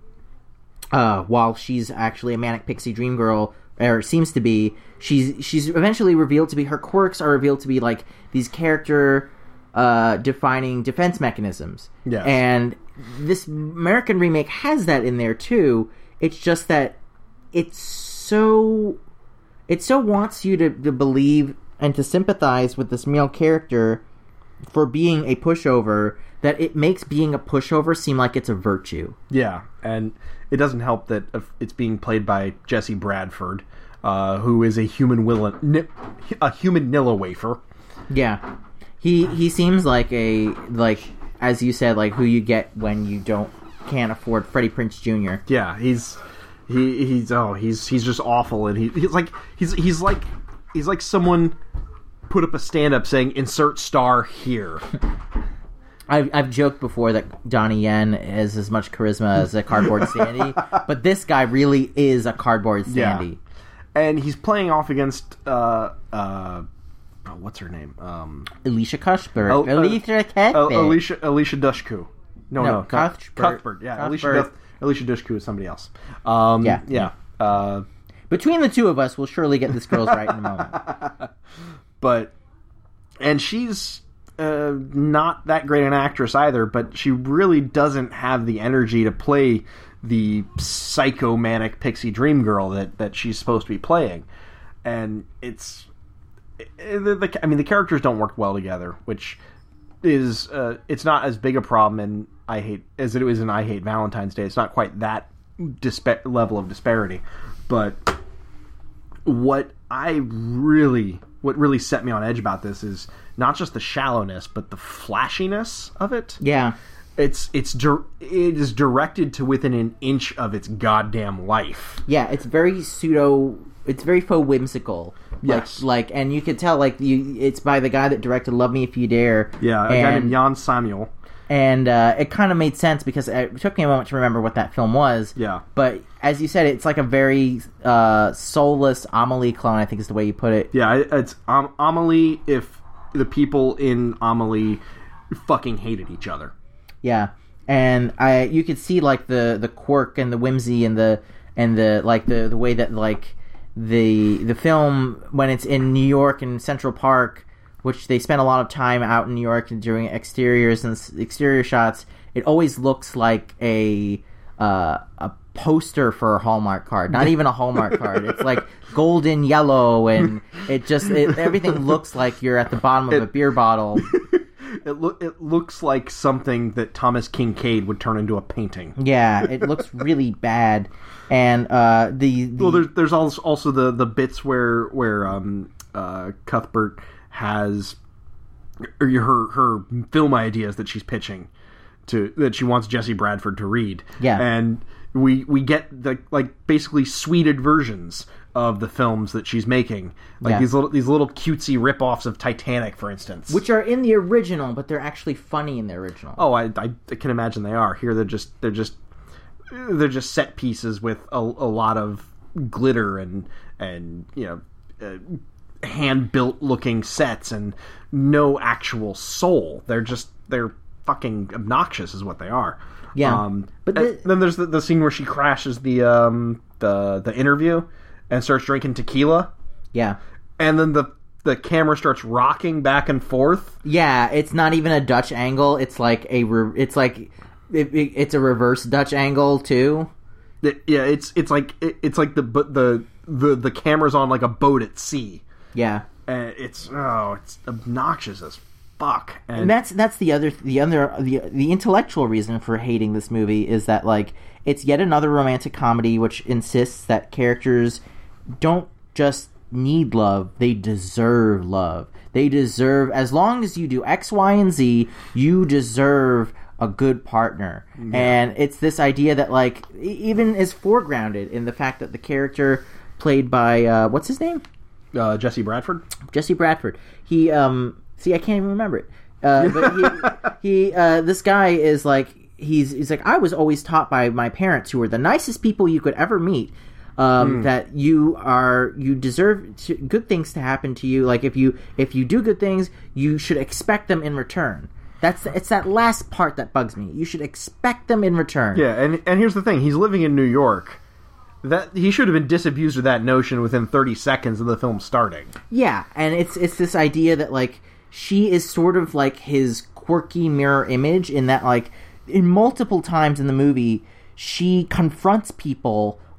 uh, while she's actually a manic pixie dream girl, or seems to be. She's she's eventually revealed to be, her quirks are revealed to be like these character uh, defining defense mechanisms. Yes. And this American remake has that in there too. It's just that it's so it so wants you to, to believe and to sympathize with this male character for being a pushover that it makes being a pushover seem like it's a virtue. Yeah, and it doesn't help that it's being played by Jesse Bradford, uh, who is a human will a human Nilla wafer. Yeah, he he seems like a like as you said, like who you get when you don't can't afford Freddie Prinze Junior Yeah, he's he he's oh he's he's just awful, and he, he's like he's he's like he's like someone put up a stand-up saying insert star here. I've, I've joked before that Donnie Yen has as much charisma as a cardboard Sandy, but this guy really is a cardboard Sandy. Yeah. And he's playing off against uh uh oh, what's her name? Um, Alicia Cuthbert. Oh, uh, Alicia Cuthbert. Uh, Alicia Alicia Dushku. No, no, no Cuthbert. Cuthbert. Yeah, Cuthbert. Alicia Duth, Alicia Dushku is somebody else. Um, yeah, yeah. Uh, Between the two of us, we'll surely get this girl's right in a moment. But and she's uh, not that great an actress either, but she really doesn't have the energy to play the psychomanic pixie dream girl that, that she's supposed to be playing. And it's it, the, the, I mean the characters don't work well together, which is uh, it's not as big a problem in I Hate as it is in I Hate Valentine's Day. It's not quite that dispa- level of disparity, but what I really what really set me on edge about this is not just the shallowness, but the flashiness of it. Yeah. It's it's di- it is directed to within an inch of its goddamn life. Yeah, it's very pseudo. It's very faux whimsical. Yes, like, like and you could tell like you. It's by the guy that directed Love Me If You Dare. Yeah, a and, guy named Jan Samuel. And uh, it kind of made sense because it took me a moment to remember what that film was. Yeah, but as you said, it's like a very uh, soulless Amelie clone. I think is the way you put it. Yeah, it's um, Amelie if the people in Amelie fucking hated each other. Yeah, and I you could see like the, the quirk and the whimsy and the and the like the, the way that like the the film when it's in New York and Central Park, which they spend a lot of time out in New York and doing exteriors and exterior shots. It always looks like a uh, a poster for a Hallmark card, not even a Hallmark card. It's like golden yellow, and it just it, everything looks like you're at the bottom of it, a beer bottle. It lo- it looks like something that Thomas Kincaid would turn into a painting. Yeah, it looks really bad, and uh, the, the well, there's there's also also the, the bits where where um uh, Cuthbert has or her her film ideas that she's pitching to that she wants Jesse Bradford to read. Yeah, and we we get the like basically sweeted versions of the films that she's making, like yeah. these little these little cutesy rip-offs of Titanic, for instance, which are in the original, but they're actually funny in the original. Oh, I, I, I can imagine they are. Here, they're just they're just they're just set pieces with a, a lot of glitter and and you know uh, hand built looking sets and no actual soul. They're just they're fucking obnoxious, is what they are. Yeah, um, but the, then there's the, the scene where she crashes the um the the interview and starts drinking tequila. Yeah. And then the the camera starts rocking back and forth. Yeah, it's not even a Dutch angle. It's like a re- it's like it, it, it's a reverse Dutch angle too. It, yeah, it's it's like it, it's like the the the the camera's on like a boat at sea. Yeah. And it's oh, it's obnoxious as fuck. And, and that's that's the other the other the the intellectual reason for hating this movie is that like it's yet another romantic comedy which insists that characters don't just need love, they deserve love. They deserve, as long as you do X, Y, and Z, you deserve a good partner. Yeah. And it's this idea that, like, even is foregrounded in the fact that the character played by, uh, what's his name? Uh, Jesse Bradford? Jesse Bradford. He, um, see, I can't even remember it. Uh, but he, he uh, this guy is like, he's, he's like, I was always taught by my parents, who were the nicest people you could ever meet, Um, mm. that you are you deserve to, good things to happen to you. Like if you if you do good things, you should expect them in return. That's it's that last part that bugs me. You should expect them in return. Yeah, and and here's the thing: he's living in New York. That he should have been disabused of that notion within thirty seconds of the film starting. Yeah, and it's it's this idea that like she is sort of like his quirky mirror image in that like in multiple times in the movie she confronts people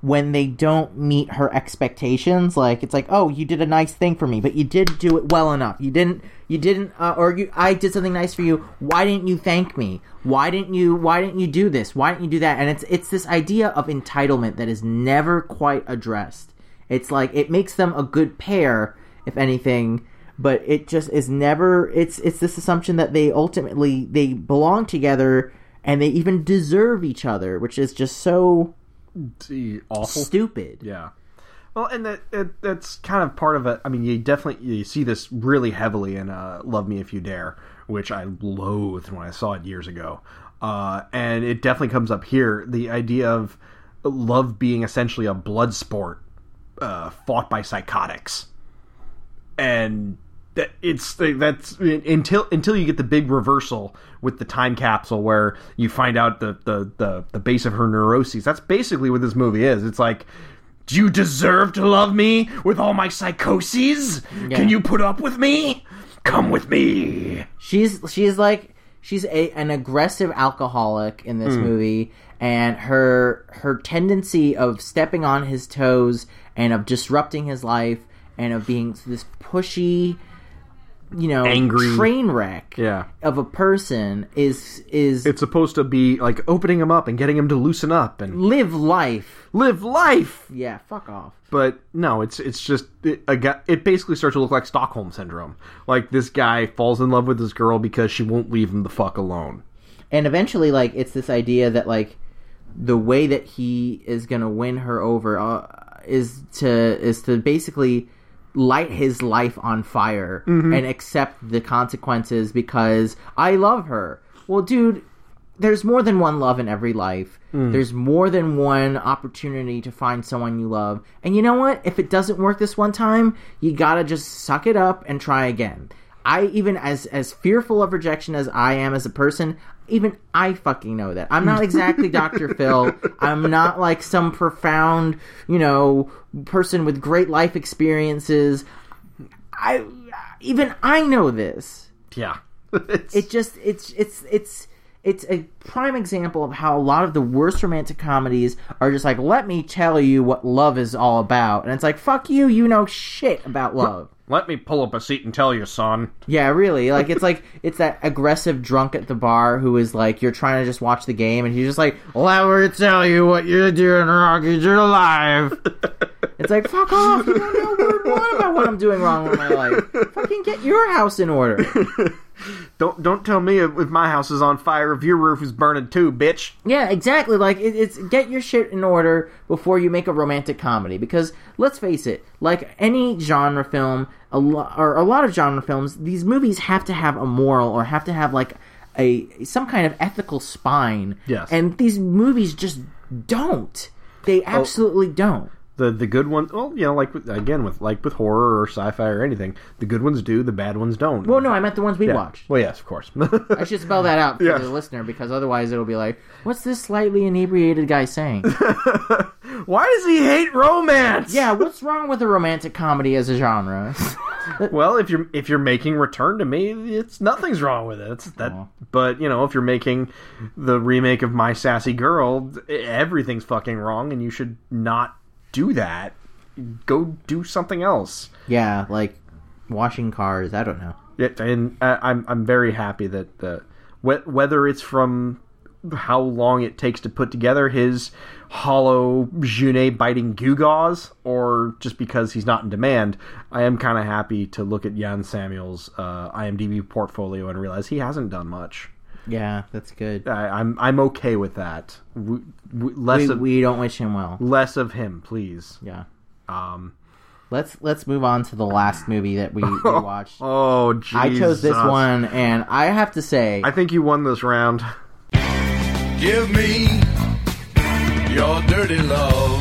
when they don't meet her expectations. Like, it's like, oh, you did a nice thing for me, but you didn't do it well enough. You didn't, you didn't, uh, or you, I did something nice for you. Why didn't you thank me? Why didn't you, why didn't you do this? Why didn't you do that? And it's, it's this idea of entitlement that is never quite addressed. It's like, it makes them a good pair, if anything, but it just is never, it's, it's this assumption that they ultimately, they belong together and they even deserve each other, which is just so awful, stupid. Yeah. Well, and that it, that's kind of part of it. I mean, you definitely you see this really heavily in uh, Love Me If You Dare, which I loathed when I saw it years ago. Uh, and it definitely comes up here. The idea of love being essentially a blood sport uh, fought by psychotics. And that it's that's until until you get the big reversal with the time capsule where you find out the, the, the, the base of her neuroses. That's basically what this movie is. It's like, do you deserve to love me with all my psychoses? Yeah. Can you put up with me? Come with me. She's she's like she's a, an aggressive alcoholic in this mm. movie, and her her tendency of stepping on his toes and of disrupting his life and of being this pushy, you know, angry train wreck yeah. of a person is is it's supposed to be like opening him up and getting him to loosen up and live life, live life. Yeah, fuck off. But no, it's it's just it, a guy, it basically starts to look like Stockholm syndrome. Like this guy falls in love with this girl because she won't leave him the fuck alone. And eventually, like, it's this idea that like the way that he is gonna win her over uh, is to is to basically light his life on fire mm-hmm. and accept the consequences because I love her. Well, dude, there's more than one love in every life. Mm. There's more than one opportunity to find someone you love. And you know what? If it doesn't work this one time, you gotta just suck it up and try again. I, even as, as fearful of rejection as I am as a person, even I fucking know that. I'm not exactly Doctor Phil. I'm not like some profound, you know, person with great life experiences. I even I know this. Yeah. it just it's it's it's it's a prime example of how a lot of the worst romantic comedies are just like, let me tell you what love is all about. And it's like, fuck you, you know shit about love. Let me pull up a seat and tell you, son. Yeah, really. Like, it's like, it's that aggressive drunk at the bar who is like, you're trying to just watch the game, and he's just like, let me tell you what you're doing wrong, because you're alive. It's like, fuck off, you don't know word one about what I'm doing wrong with my life. Fucking get your house in order. Don't don't tell me if my house is on fire if your roof is burning too, bitch. Yeah, exactly. Like, it, it's get your shit in order before you make a romantic comedy. Because, let's face it, like any genre film, a lo- or a lot of genre films, these movies have to have a moral or have to have, like, a some kind of ethical spine. Yes. And these movies just don't. They absolutely oh. don't. The the good ones, well, you know, like with, again with like with horror or sci-fi or anything, the good ones do, the bad ones don't. Well, no, I meant the ones we yeah. watched. Well, yes, of course. I should spell that out for yeah. the listener, because otherwise it'll be like, what's this slightly inebriated guy saying? Why does he hate romance? Yeah, what's wrong with a romantic comedy as a genre? Well, if you're if you're making Return to Me, it's nothing's wrong with it. It's that, oh. But you know, if you're making the remake of My Sassy Girl, everything's fucking wrong, and you should not do that. Go do something else. Yeah, like washing cars. I don't know. Yeah, and I'm I'm very happy that the whether it's from how long it takes to put together his hollow Junet biting gewgaws, or just because he's not in demand, I am kind of happy to look at Jan Samuel's uh, IMDb portfolio and realize he hasn't done much. Yeah, that's good. I, I'm I'm okay with that. We, we, less we, of, we don't wish him well. Less of him, please. Yeah. Um. Let's let's move on to the last movie that we, we watched. Oh, Jesus. I chose this one, and I have to say, I think you won this round. Give me your dirty love.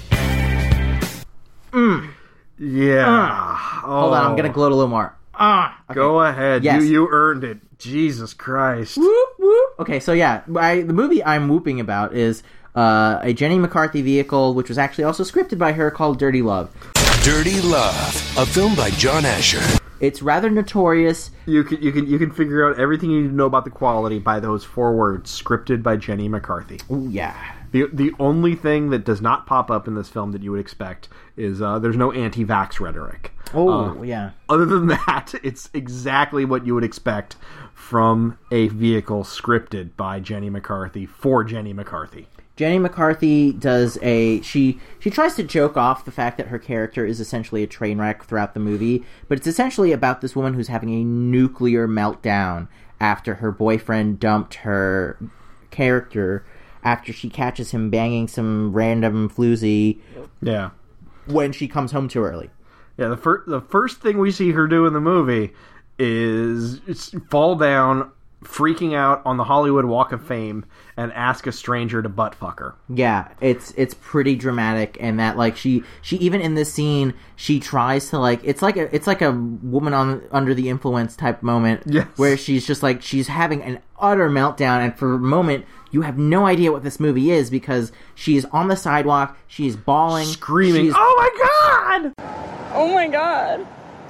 Mm. Yeah. Uh. Oh. Hold on, I'm gonna gloat a little more. Ah, okay. Go ahead. Yes. You you earned it. Jesus Christ. Whoop, whoop. Okay, so yeah, I, the movie I'm whooping about is uh, a Jenny McCarthy vehicle, which was actually also scripted by her, called Dirty Love. Dirty Love, a film by John Asher. It's rather notorious. You can you can you can figure out everything you need to know about the quality by those four words: scripted by Jenny McCarthy. Ooh, yeah. The the only thing that does not pop up in this film that you would expect is uh, there's no anti-vax rhetoric. Oh, uh, yeah. Other than that, it's exactly what you would expect from a vehicle scripted by Jenny McCarthy for Jenny McCarthy. Jenny McCarthy does a... She she tries to joke off the fact that her character is essentially a train wreck throughout the movie, but it's essentially about this woman who's having a nuclear meltdown after her boyfriend dumped her character after she catches him banging some random floozy Yeah. when she comes home too early. Yeah, the, fir- the first thing we see her do in the movie is fall down, freaking out on the Hollywood Walk of Fame, and ask a stranger to butt fuck her. Yeah, it's it's pretty dramatic, and that like she she even in this scene she tries to like it's like a it's like a woman on under the influence type moment yes. where she's just like she's having an utter meltdown, and for a moment you have no idea what this movie is because she is on the sidewalk, she is bawling, screaming, she's, "Oh my god! Oh my god!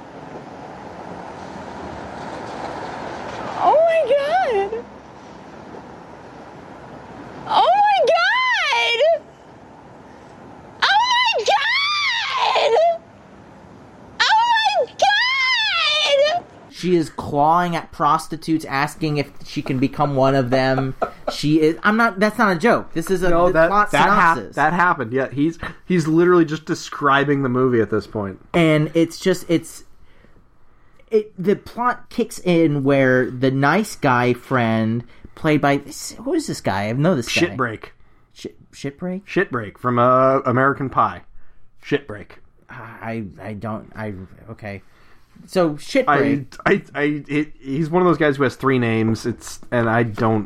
Oh my god! Oh my god! Oh my god! Oh my god! She is clawing at prostitutes, asking if she can become one of them. She is. I'm not. That's not a joke. This is a no, that, plot that synopsis. Hap- that happened. Yeah, he's he's literally just describing the movie at this point, and it's just it's. It the plot kicks in where the nice guy friend played by who is this guy? I know this guy. Shitbreak. Shit Shitbreak. Shitbreak from uh, American Pie. Shitbreak. I I don't I okay. So Shitbreak. I I, I it, he's one of those guys who has three names. It's and I don't.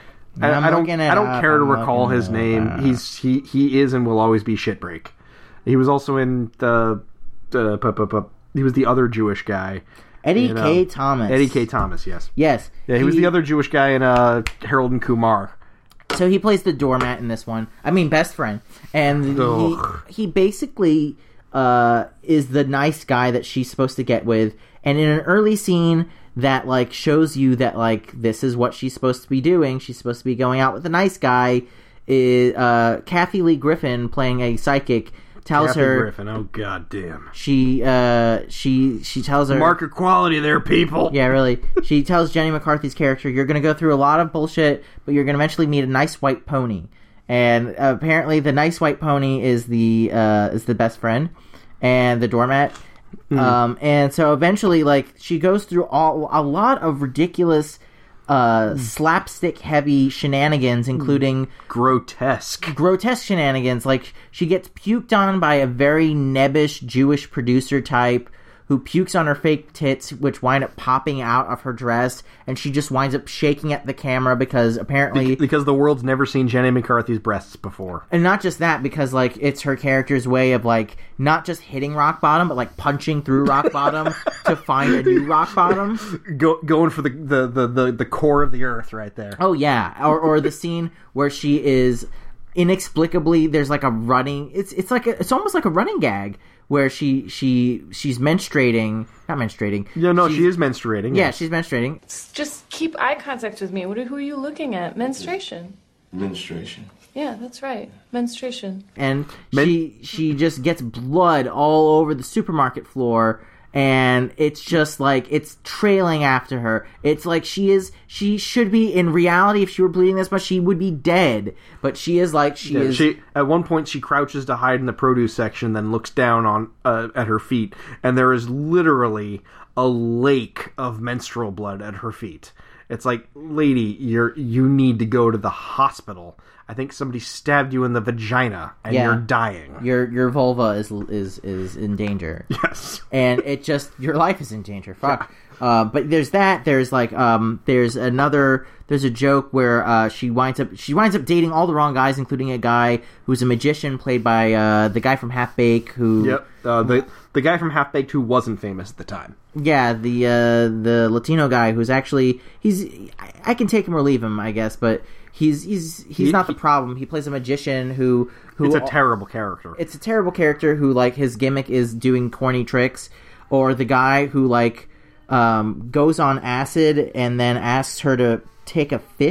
I, I don't. I don't up, care to I'm recall his name. Up. He's he he is and will always be Shitbreak. He was also in the. the p- p- p- he was the other Jewish guy. Eddie you know, K. Thomas. Eddie K. Thomas. Yes. Yes. Yeah, he, he was the other Jewish guy in uh, Harold and Kumar. So he plays the doormat in this one. I mean, best friend, and Ugh. he he basically uh, is the nice guy that she's supposed to get with. And in an early scene that like shows you that like this is what she's supposed to be doing. She's supposed to be going out with the nice guy. Is uh, Kathy Lee Griffin playing a psychic tells Kathy her Griffin. Oh god damn. She uh she she tells her mark equality there, people. Yeah, really. She tells Jenny McCarthy's character, "You're going to go through a lot of bullshit, but you're going to eventually meet a nice white pony." And uh, apparently, the nice white pony is the uh, is the best friend and the doormat. Mm. Um, and so eventually, like she goes through all a lot of ridiculous. Uh, slapstick heavy shenanigans, including grotesque grotesque shenanigans. Like she gets puked on by a very nebbish Jewish producer type who pukes on her fake tits, which wind up popping out of her dress, and she just winds up shaking at the camera because apparently because the world's never seen Jenny McCarthy's breasts before. And not just that, because like it's her character's way of like not just hitting rock bottom, but like punching through rock bottom to find a new rock bottom. Go, going for the, the, the, the, the core of the earth right there. Oh yeah, or or the scene where she is inexplicably there's like a running. It's it's like a, it's almost like a running gag. Where she she she's menstruating, not menstruating. Yeah, no, she is menstruating. Yeah, yes. she's menstruating. Just keep eye contact with me. What are, who are you looking at? Menstruation. Menstruation. Yeah, that's right. Menstruation. And Men- she she just gets blood all over the supermarket floor, and it's just like it's trailing after her. It's like she is she should be in reality if she were bleeding this much, she would be dead. But she is like she yeah, is. She at one point she crouches to hide in the produce section, then looks down on uh, at her feet, and there is literally a lake of menstrual blood at her feet. It's like, lady, you're you need to go to the hospital. I think somebody stabbed you in the vagina, and yeah. you're dying. Your your vulva is is is in danger. Yes, and it just your life is in danger. Fuck. Yeah. Uh, but there's that. There's like um. There's another. There's a joke where uh she winds up she winds up dating all the wrong guys, including a guy who's a magician played by uh the guy from Half Baked who. Yep. Uh, the the guy from Half Baked who wasn't famous at the time. Yeah, the uh, the Latino guy who's actually he's I, I can take him or leave him, I guess, but. He's he's he's he, not the problem. He plays a magician who who it's a terrible character. It's a terrible character who like his gimmick is doing corny tricks, or the guy who like um, goes on acid and then asks her to take a fish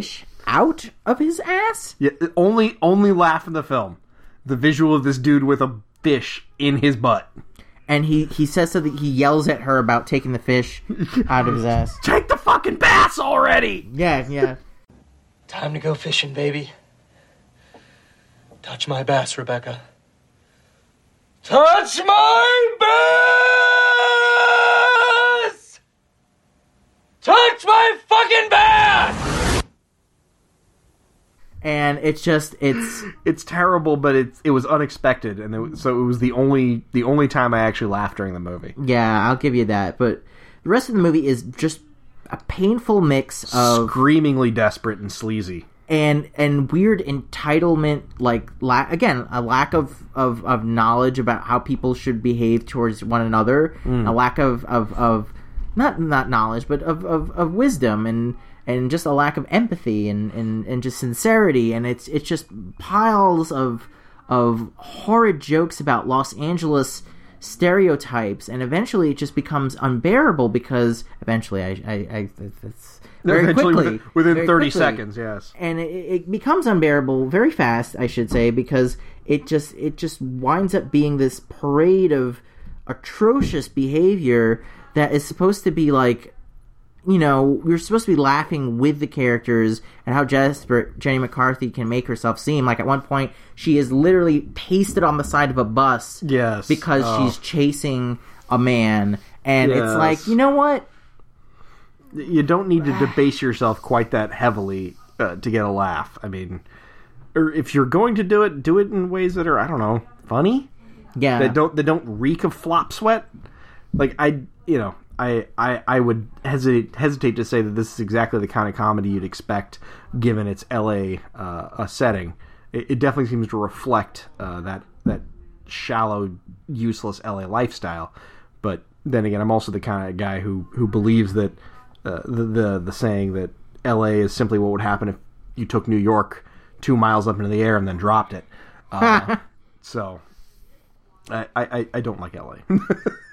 out of his ass. Yeah, only only laugh in the film. The visual of this dude with a fish in his butt. And he, he says something, he yells at her about taking the fish out of his ass. Take the fucking bass already! Yeah, yeah. Time to go fishing, baby. Touch my bass, Rebecca. Touch my bass! Touch my fucking bass! And it's just, it's... It's terrible, but it's, it was unexpected, and it, so it was the only the only time I actually laughed during the movie. Yeah, I'll give you that. But the rest of the movie is just a painful mix of... Screamingly desperate and sleazy. And and weird entitlement, like, la- again, a lack of, of, of knowledge about how people should behave towards one another. Mm. A lack of, of, of not not knowledge, but of, of, of wisdom and... and just a lack of empathy and, and, and just sincerity, and it's it's just piles of of horrid jokes about Los Angeles stereotypes, and eventually it just becomes unbearable because eventually I, I, I it's very eventually quickly within, within very thirty quickly. seconds, yes, and it, it becomes unbearable very fast, I should say, because it just it just winds up being this parade of atrocious behavior that is supposed to be like, you know, you're supposed to be laughing with the characters and how desperate Jenny McCarthy can make herself seem. Like, at one point, she is literally pasted on the side of a bus yes. because oh. she's chasing a man. And yes. it's like, you know what? You don't need to debase yourself quite that heavily uh, to get a laugh. I mean, or if you're going to do it, do it in ways that are, I don't know, funny? Yeah. That don't, that don't reek of flop sweat? Like, I, you know... I, I, I would hesitate hesitate to say that this is exactly the kind of comedy you'd expect given its L A uh, a setting. It, it definitely seems to reflect uh, that that shallow, useless L A lifestyle. But then again, I'm also the kind of guy who, who believes that uh, the, the the saying that L A is simply what would happen if you took New York two miles up into the air and then dropped it. Uh, so I, I, I don't like L A.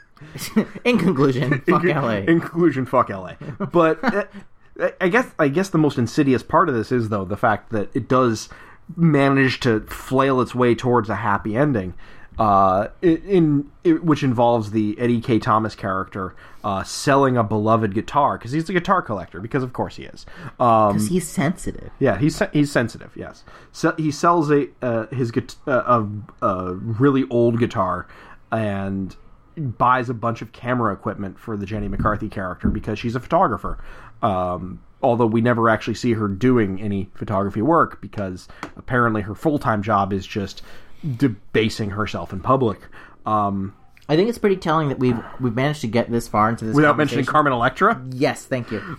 In conclusion, fuck in, L A. In conclusion, fuck L A. But uh, I guess I guess the most insidious part of this is, though, the fact that it does manage to flail its way towards a happy ending, uh, in, in which involves the Eddie K. Thomas character uh, selling a beloved guitar because he's a guitar collector. Because of course he is. Because Um, he's sensitive. Yeah, he's he's sensitive. Yes, so he sells a uh, his uh, a, a really old guitar and buys a bunch of camera equipment for the Jenny McCarthy character because she's a photographer. Um, although we never actually see her doing any photography work because apparently her full-time job is just debasing herself in public. Um, I think it's pretty telling that we've we've managed to get this far into this without mentioning Carmen Electra? Yes, thank you.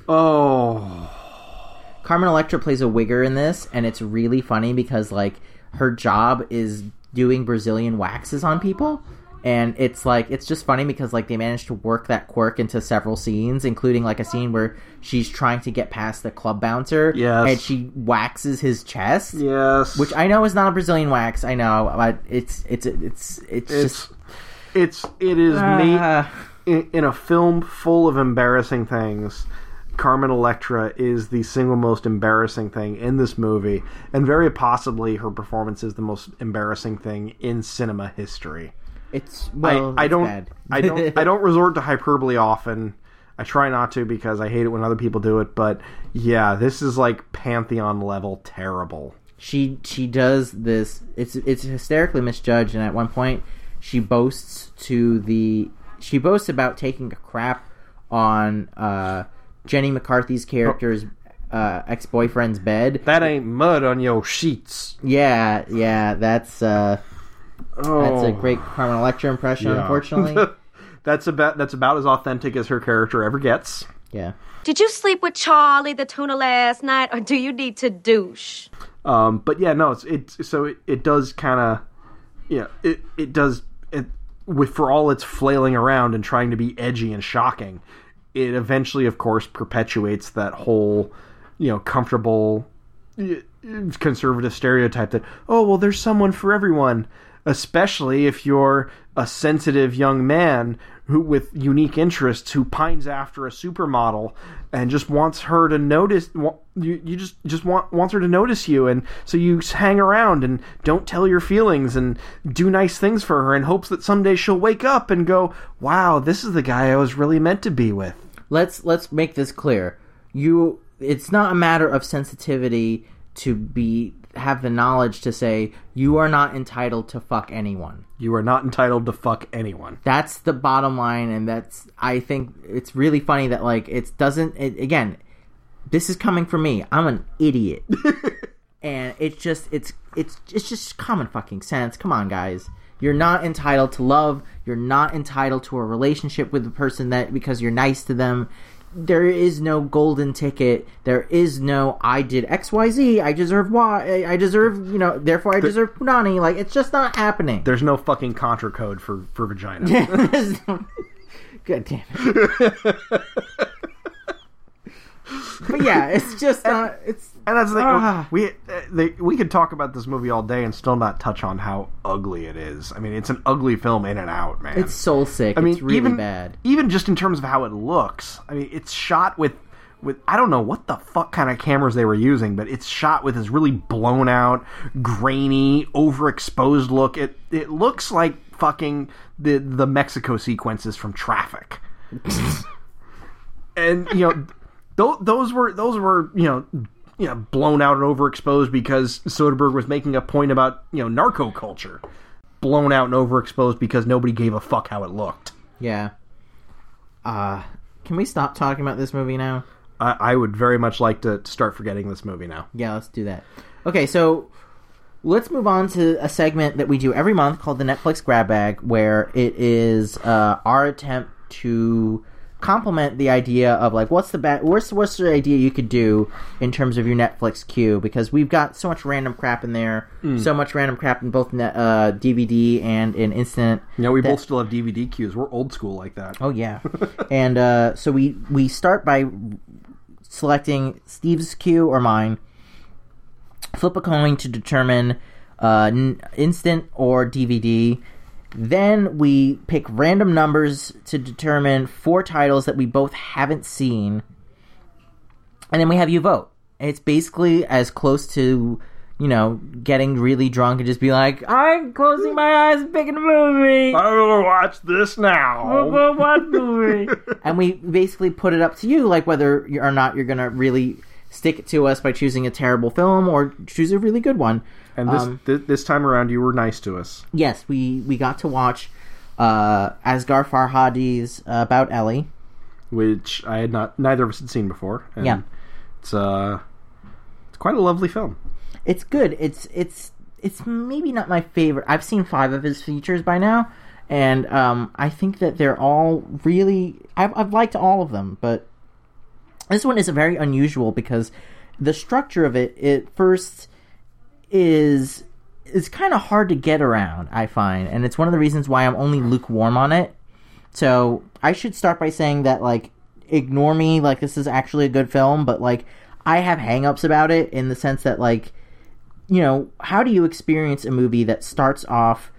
Oh. Carmen Electra plays a wigger in this, and it's really funny because, like, her job is doing Brazilian waxes on people. And it's like, it's just funny because, like, they managed to work that quirk into several scenes, including, like, a scene where she's trying to get past the club bouncer. Yes. And she waxes his chest. Yes. Which I know is not a Brazilian wax, I know, but it's, it's, it's, it's, it's just... It's, it is Uh. made in, in a film full of embarrassing things. Carmen Electra is the single most embarrassing thing in this movie, and very possibly her performance is the most embarrassing thing in cinema history. It's well, I, I it's don't, bad. I don't, I don't resort to hyperbole often. I try not to because I hate it when other people do it. But yeah, this is like Pantheon level terrible. She she does this. It's it's hysterically misjudged, and at one point she boasts to the she boasts about taking a crap on uh, Jenny McCarthy's character's uh, ex-boyfriend's bed. That ain't mud on your sheets. Yeah, yeah, that's. Uh, Oh. That's a great Carmen Electra impression, Yeah. unfortunately. that's about that's about as authentic as her character ever gets. Yeah. Did you sleep with Charlie the tuna last night, or do you need to douche? Um, but yeah, no, it's it's so it, it does kind of, yeah, it it does it with for all its flailing around and trying to be edgy and shocking, it eventually, of course, perpetuates that whole, you know, comfortable conservative stereotype that, oh well, there's someone for everyone. especially if you're a sensitive young man who with unique interests who pines after a supermodel and just wants her to notice you, you just just want wants her to notice you, and so you hang around and don't tell your feelings and do nice things for her in hopes that someday she'll wake up and go, wow, this is the guy I was really meant to be with. Let's let's make this clear. You it's not a matter of sensitivity to be have the knowledge to say you are not entitled to fuck anyone. You are not entitled to fuck anyone. That's the bottom line, and that's I think it's really funny that like it doesn't it, again, this is coming from me. I'm an idiot. And it's just it's it's it's just common fucking sense. Come on, guys. You're not entitled to love. You're not entitled to a relationship with the person that because you're nice to them. There is no golden ticket. There is no I did X Y Z. I deserve Y. I deserve, you know, therefore I deserve Punani. Like, it's just not happening. There's no fucking Contra code for, for vagina. God damn it. But yeah, it's just not. It's and that's the thing. Uh, we uh, they, we could talk about this movie all day and still not touch on how ugly it is. I mean, it's an ugly film in and out, man. It's soul sick. I mean, it's really even, bad. Even just in terms of how it looks. I mean, it's shot with with I don't know what the fuck kind of cameras they were using, but it's shot with this really blown out, grainy, overexposed look. It it looks like fucking the the Mexico sequences from Traffic. And you know. Those were those were you know you know blown out and overexposed because Soderbergh was making a point about you know narco culture, blown out and overexposed because nobody gave a fuck how it looked. Yeah. Uh, can we stop talking about this movie now? I, I would very much like to start forgetting this movie now. Yeah, let's do that. Okay, so let's move on to a segment that we do every month called the Netflix Grab Bag, where it is uh, our attempt to complement the idea of like what's the ba- what's what's the idea you could do in terms of your Netflix queue, because we've got so much random crap in there, mm. so much random crap in both net, uh, D V D and in instant. Yeah, we that, both still have D V D queues. We're old school like that. Oh yeah, and uh, so we we start by selecting Steve's queue or mine. Flip a coin to determine uh, n- instant or D V D. Then we pick random numbers to determine four titles that we both haven't seen. And then we have you vote. It's basically as close to, you know, getting really drunk and just be like, I'm closing my eyes and picking a movie. I'm going to watch this now. We'll watch movie. And we basically put it up to you, like whether or not you're going to really stick it to us by choosing a terrible film or choose a really good one. And this um, th- this time around, you were nice to us. Yes, we, we got to watch uh, Asghar Farhadi's uh, About Ellie, which I had not neither of us had seen before. And yeah, it's uh, it's quite a lovely film. It's good. It's it's it's maybe not my favorite. I've seen five of his features by now, and um, I think that they're all really. I've I've liked all of them, but this one is very unusual because the structure of it at first is is kind of hard to get around, I find, and it's one of the reasons why I'm only lukewarm on it. So I should start by saying that, like, ignore me, like, this is actually a good film, but, like, I have hang-ups about it in the sense that, like, you know, how do you experience a movie that starts off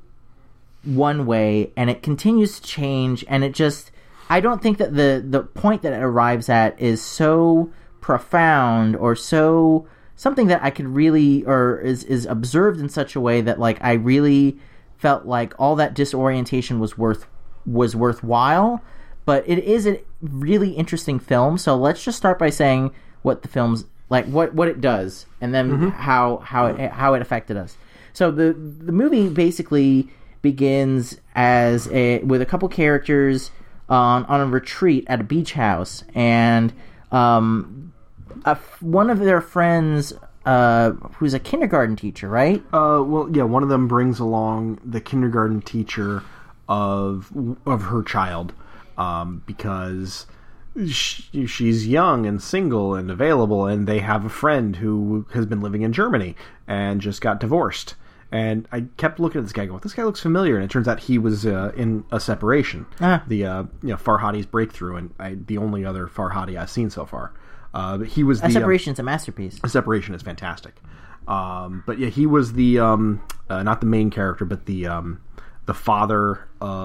one way and it continues to change, and it just, I don't think that the, the point that it arrives at is so profound or so something that I could really, or is, is observed in such a way that, like, I really felt like all that disorientation was worth was worthwhile. But it is a really interesting film, so let's just start by saying what the film's like, what, what it does, and then mm-hmm. how how it how it affected us. So the the movie basically begins as a with a couple characters on on a retreat at a beach house, and um. Uh, one of their friends, uh, who's a kindergarten teacher, right? Uh, well, yeah, one of them brings along the kindergarten teacher of of her child, um, because she, she's young and single and available, and they have a friend who has been living in Germany and just got divorced. And I kept looking at this guy going, this guy looks familiar, and it turns out he was uh, in a separation. Ah. The uh, you know, Farhadi's Breakthrough, and I, the only other Farhadi I've seen so far. Uh, but he was the, a Separation's um, a masterpiece. A Separation is fantastic. Um, but yeah, he was the um, uh, not the main character, but the um, the father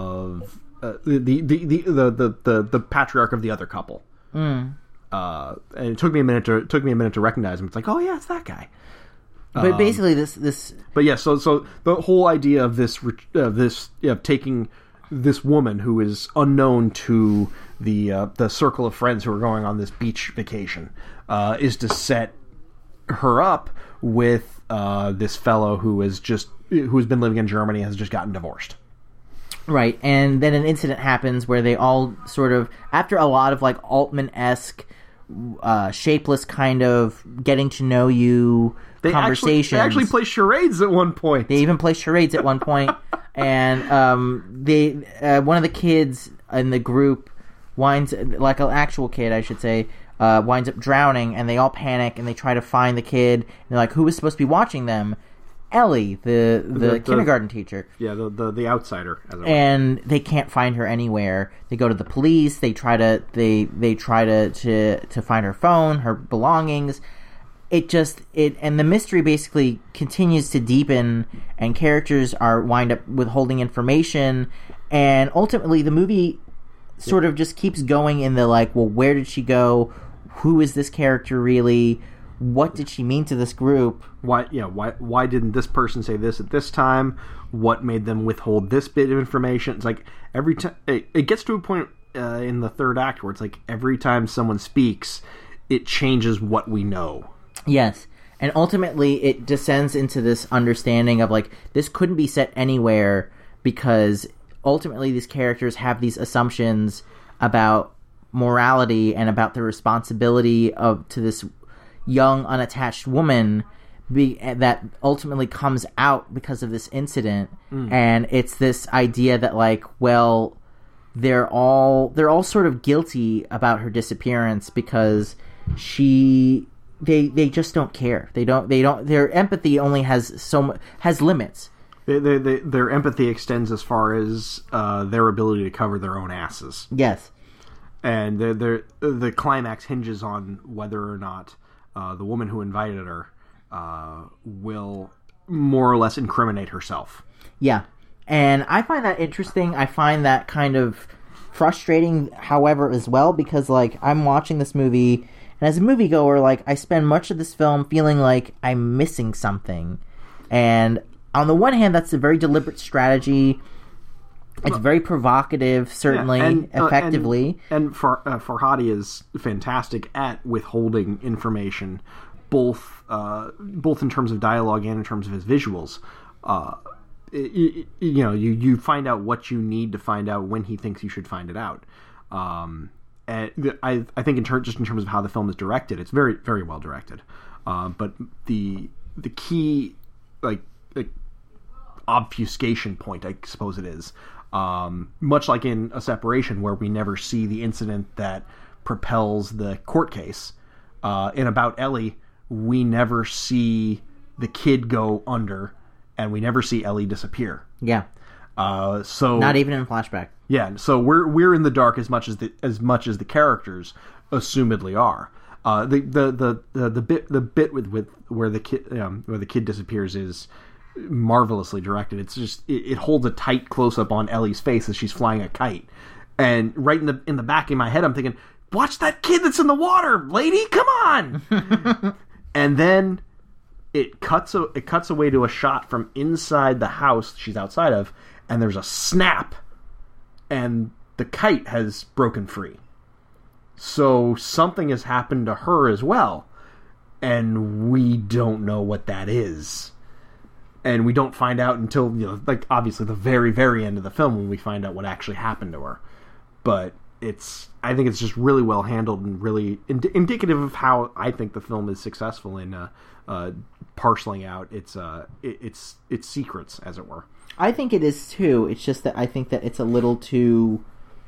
of uh, the, the, the, the, the the the patriarch of the other couple. Mm. Uh, and it took me a minute to it took me a minute to recognize him. It's like, oh yeah, it's that guy. But um, basically, this this. But yeah, so so the whole idea of this of this you know, taking this woman who is unknown to the uh, the circle of friends who are going on this beach vacation uh, is to set her up with uh, this fellow who is just who has been living in Germany and has just gotten divorced. Right, and then an incident happens where they all sort of, after a lot of like Altman-esque, uh, shapeless kind of getting to know you they conversations. Actually, they actually play charades at one point. They even play charades at one point, and um, they uh, one of the kids in the group winds, like an actual kid, I should say, uh, winds up drowning, and they all panic and they try to find the kid. And they're like, "Who was supposed to be watching them?" Ellie, the, the, the kindergarten the, teacher. Yeah, the the, the outsider. As it and they can't find her anywhere. They go to the police. They try to they they try to, to, to find her phone, her belongings. It just it and the mystery basically continues to deepen, and characters are wind up withholding information, and ultimately the movie sort of just keeps going in the like, well, where did she go? Who is this character really? What did she mean to this group? Why, you know, why, why didn't this person say this at this time? What made them withhold this bit of information? It's like every time it, it gets to a point uh, in the third act where it's like every time someone speaks, it changes what we know. Yes, and ultimately it descends into this understanding of like this couldn't be set anywhere because ultimately these characters have these assumptions about morality and about the responsibility of to this young unattached woman be, that ultimately comes out because of this incident. Mm. And it's this idea that like, well, they're all they're all sort of guilty about her disappearance because she they they just don't care. They don't they don't their empathy only has so has limits. They, they, they, their empathy extends as far as uh, their ability to cover their own asses. Yes. And they're, they're, the climax hinges on whether or not Uh, the woman who invited her uh, will more or less incriminate herself. Yeah. And I find that interesting. I find that kind of frustrating, however, as well, because, like, I'm watching this movie, and as a moviegoer, like, I spend much of this film feeling like I'm missing something. And on the one hand, that's a very deliberate strategy. It's very provocative, certainly, yeah, and, uh, effectively. And, and Far, uh, Farhadi is fantastic at withholding information, both uh, both in terms of dialogue and in terms of his visuals. Uh, it, it, you know, you, you find out what you need to find out when he thinks you should find it out. Um, and I, I think in ter- just in terms of how the film is directed, it's very very well directed. Uh, but the the key like, like obfuscation point, I suppose it is. Um, much like in A Separation, where we never see the incident that propels the court case, uh, in About Ellie, we never see the kid go under, and we never see Ellie disappear. Yeah. Uh, so not even in flashback. Yeah. So we're we're in the dark as much as the as much as the characters assumedly are. Uh, the, the the the the bit the bit with with where the kid um, where the kid disappears is marvelously directed. It's just it, it holds a tight close up on Ellie's face as she's flying a kite, and right in the in the back of my head, I'm thinking, "Watch that kid that's in the water, lady! Come on!" And then it cuts a, it cuts away to a shot from inside the house she's outside of, and there's a snap, and the kite has broken free. So something has happened to her as well, and we don't know what that is. And we don't find out until, you know, like, obviously the very, very end of the film when we find out what actually happened to her. But it's, I think it's just really well handled and really ind- indicative of how I think the film is successful in uh, uh, parceling out its, uh, it, its, its secrets, as it were. I think it is too. It's just that I think that it's a little too...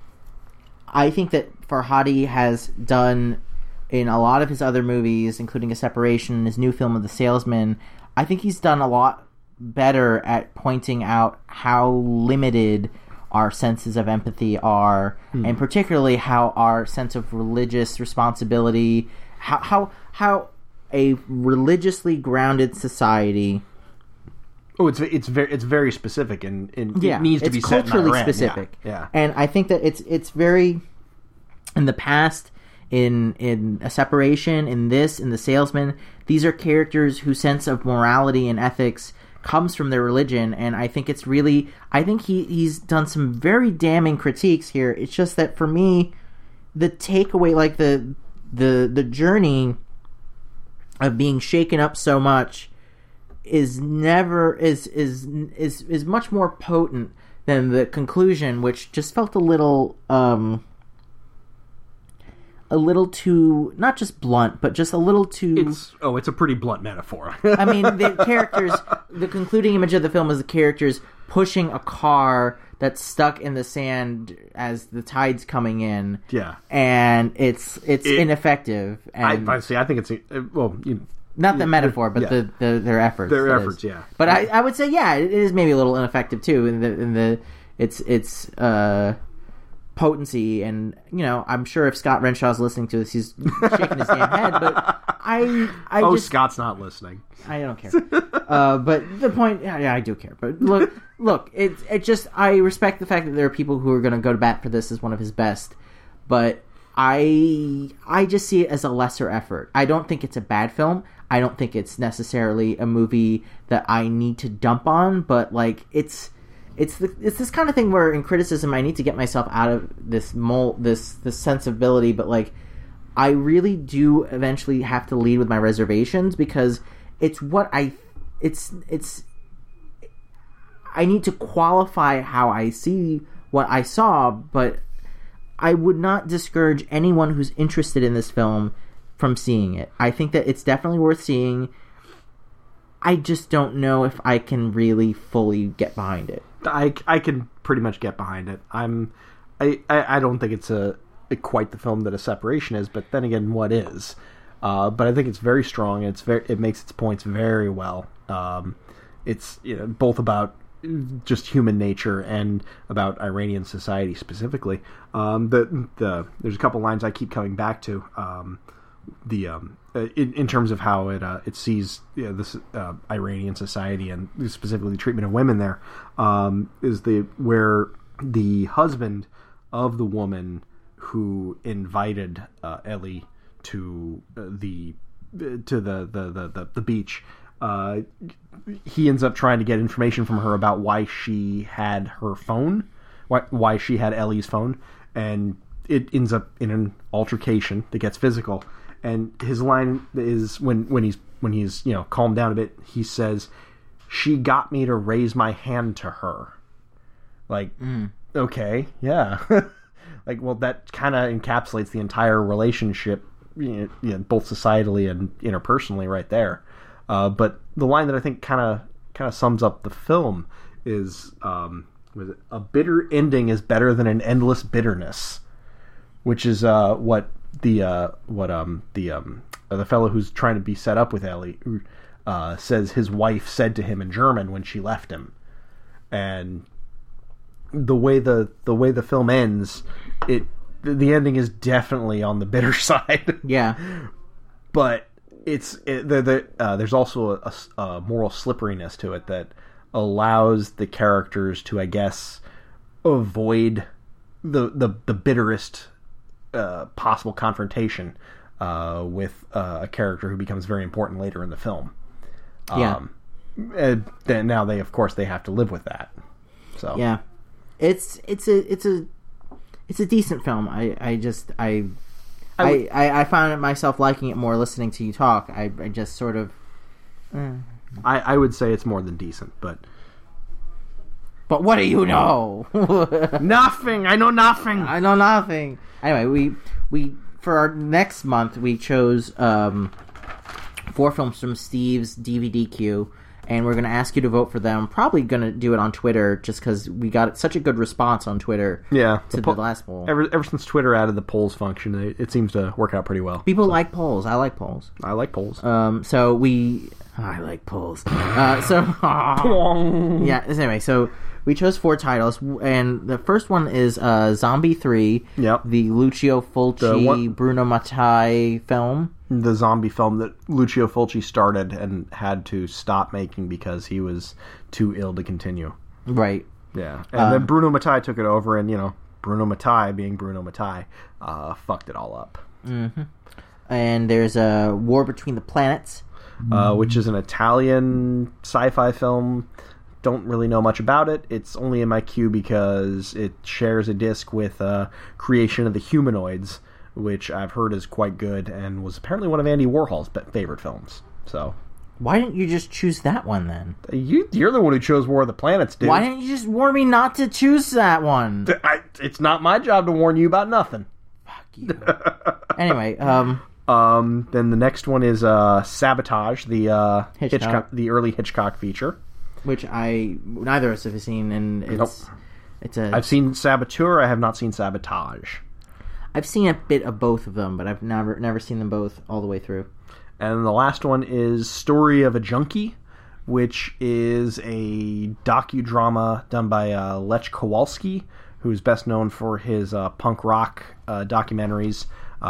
I think that Farhadi has done, in a lot of his other movies, including A Separation, his new film of The Salesman, I think he's done a lot better at pointing out how limited our senses of empathy are, mm. and particularly how our sense of religious responsibility, how how how a religiously grounded society. Oh, it's it's very it's very specific and, and yeah, it needs to it's be set in culturally Iran. specific. Yeah, yeah. And I think that it's it's very in the past in in a separation in this in the Salesman. These are characters whose sense of morality and ethics comes from their religion, and I think it's really I think he he's done some very damning critiques here. It's just that for me, the takeaway, like the the the journey of being shaken up so much, is never is is is is much more potent than the conclusion, which just felt a little um a little too not just blunt, but just a little too. It's, oh, it's a pretty blunt metaphor. I mean, the characters. The concluding image of the film is the characters pushing a car that's stuck in the sand as the tide's coming in. Yeah, and it's it's it, ineffective. And I, I see. I think it's a, well, you. Not the metaphor, but yeah. the, the their efforts. Their efforts, is. yeah. But I, I would say, yeah, it is maybe a little ineffective too in the in the its its uh, potency, and you know, I'm sure if Scott Renshaw's listening to this, he's shaking his damn head. But I, I oh, just, Scott's not listening. I don't care. uh, but the point, yeah, yeah, I do care. But look, look, it it just I respect the fact that there are people who are going to go to bat for this as one of his best, but I I just see it as a lesser effort. I don't think it's a bad film. I don't think it's necessarily a movie that I need to dump on, but like it's it's the, it's this kind of thing where in criticism I need to get myself out of this mold, this this sensibility, but like I really do eventually have to lead with my reservations because it's what I it's it's I need to qualify how I see what I saw, but I would not discourage anyone who's interested in this film from seeing it. I think that it's definitely worth seeing. I just don't know if I can really fully get behind it. I, I can pretty much get behind it. I'm I, I, I don't think it's a, a quite the film that A Separation is, but then again, what is? Uh, but I think it's very strong. It's very it makes its points very well. Um, it's you know both about just human nature and about Iranian society specifically. Um, the the there's a couple lines I keep coming back to. Um, the um, in, in terms of how it uh, it sees you know, this uh, Iranian society and specifically the treatment of women there um, is the where the husband of the woman who invited uh, Ellie to uh, the to the the the, the, the beach. Uh, he ends up trying to get information from her about why she had her phone, why why she had Ellie's phone, and it ends up in an altercation that gets physical. And his line is when, when he's when he's you know calmed down a bit, he says, "She got me to raise my hand to her." Like, mm. okay, yeah, like well, that kind of encapsulates the entire relationship, you know, you know, both societally and interpersonally, right there. Uh, but the line that I think kind of kind of sums up the film is, um, was it, "A bitter ending is better than an endless bitterness," which is uh, what. The uh, what um the um the fellow who's trying to be set up with Ellie uh, says his wife said to him in German when she left him, and the way the the way the film ends, it the ending is definitely on the bitter side. Yeah, but it's it, the, the, uh, there's also a, a moral slipperiness to it that allows the characters to, I guess, avoid the the, the bitterest. Uh, possible confrontation uh, with uh, a character who becomes very important later in the film. Yeah. Um, and then now they, of course, they have to live with that. So yeah, it's it's a it's a it's a decent film. I, I just I I, w- I I found myself liking it more listening to you talk. I, I just sort of. Uh, I I would say it's more than decent, but. But what do you know? Nothing. I know nothing. I know nothing. Anyway, we we for our next month we chose um, four films from Steve's D V D queue, and we're going to ask you to vote for them. Probably going to do it on Twitter, just because we got such a good response on Twitter. Yeah, to the, po- the last poll. Ever ever since Twitter added the polls function, it, it seems to work out pretty well. People so. like polls. I like polls. I like polls. Um, so we. Oh, I like polls. Uh, so yeah. Anyway, so. We chose four titles, and the first one is uh, Zombie three, yep. the Lucio Fulci, the one... Bruno Mattei film. the zombie film that Lucio Fulci started and had to stop making because he was too ill to continue. Right. Yeah. And Um, then Bruno Mattei took it over, and, you know, Bruno Mattei, being Bruno Mattei, uh, fucked it all up. Mm-hmm. And there's a War Between the Planets. Uh, which is an Italian sci-fi film. Don't really know much about it. It's only in my queue because it shares a disc with uh, Creation of the Humanoids, which I've heard is quite good and was apparently one of Andy Warhol's favorite films. So, why didn't you just choose that one then? You, you're the one who chose War of the Planets, dude. Why didn't you just warn me not to choose that one? I, it's not my job to warn you about nothing. Fuck you. Anyway, um... Um, then the next one is uh, Sabotage, the uh, Hitchcock. Hitchcock, the early Hitchcock feature, which I neither of us have seen, and it's nope. it's a. I've seen Saboteur. I have not seen Sabotage. I've seen a bit of both of them, but I've never never seen them both all the way through. And the last one is Story of a Junkie, which is a docudrama done by uh, Lech Kowalski, who's best known for his uh, punk rock uh, documentaries.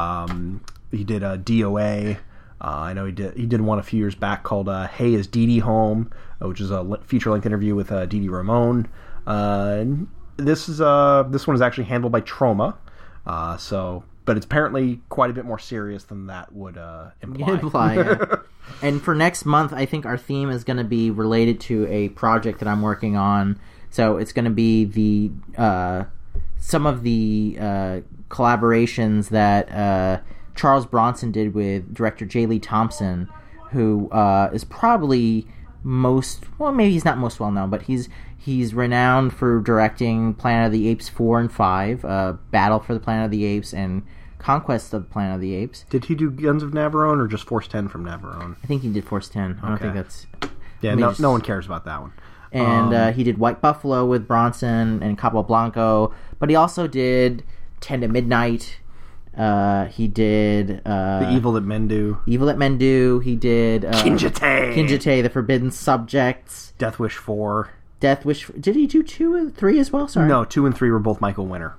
Um, He did a uh, D O A. Uh, I know he did. He did one a few years back called uh, "Hey, Is Dee Dee Home?" Uh, which is a feature-length interview with uh, Dee Dee Ramone. Uh, this is uh, this one is actually handled by Troma. Uh, so, but it's apparently quite a bit more serious than that would uh, imply. imply yeah. And for next month, I think our theme is going to be related to a project that I'm working on. So it's going to be the uh, some of the uh, collaborations that. Uh, Charles Bronson did with director J. Lee Thompson, who uh, is probably most well, maybe he's not most well known, but he's he's renowned for directing Planet of the Apes four and five, uh, Battle for the Planet of the Apes, and Conquest of the Planet of the Apes. Did he do Guns of Navarone or just Force ten from Navarone? I think he did Force ten. I don't okay. think that's yeah. No, just... no one cares about that one. And um, uh, he did White Buffalo with Bronson and Cabo Blanco, but he also did Ten to Midnight. Uh, he did uh, The Evil That Men Do. Evil That Men Do. He did uh, Kinjite. Kinjite, The Forbidden Subjects. Death Wish four. Death Wish. Did he do two and three as well? Sorry. No, two and three were both Michael Winner.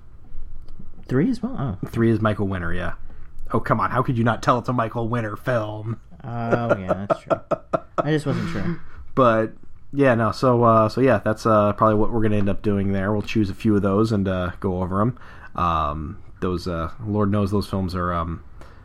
Three as well. Oh, three is Michael Winner. Yeah. Oh come on! How could you not tell it's a Michael Winner film? Oh yeah, that's true. I just wasn't sure. But yeah, no. So uh, so yeah, that's uh, probably what we're going to end up doing there. We'll choose a few of those and uh, go over them. Um, Those, uh, Lord knows, those films are um,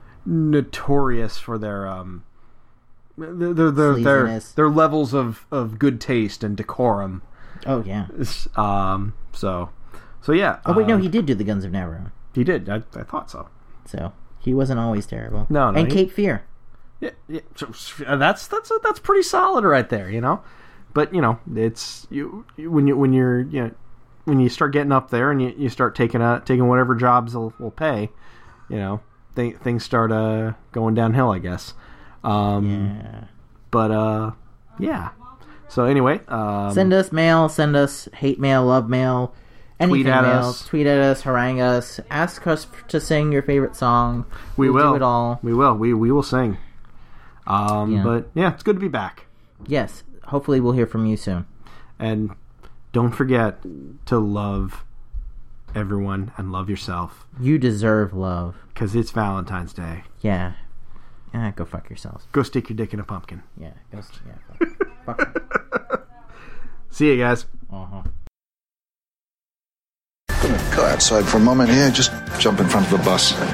notorious for their um, their their their, their, their levels of, of good taste and decorum. Oh yeah. Um. So, so yeah. Oh wait, um, no, he did do the Guns of Navarone. He did. I, I thought so. So he wasn't always terrible. No, no. And he, Cape Fear. Yeah, yeah. So, that's that's that's pretty solid right there, you know. But you know, it's you when you when you're you know. When you start getting up there and you, you start taking uh, taking whatever jobs will, will pay, you know, th- things start uh, going downhill, I guess. Um, yeah. But, uh, yeah. So, anyway. Um, send us mail, send us hate mail, love mail, anything tweet at mail. us. Tweet at us, harangue us, ask us to sing your favorite song. We we'll will. do it all. We will. We, we will sing. Um, yeah. But, yeah, it's good to be back. Yes. Hopefully we'll hear from you soon. And don't forget to love everyone and love yourself. You deserve love. Because it's Valentine's Day. Yeah. Yeah, go fuck yourselves. Go stick your dick in a pumpkin. Yeah. Go, yeah. Fuck. fuck. See you guys. Uh-huh. Go outside for a moment here. Just jump in front of the bus.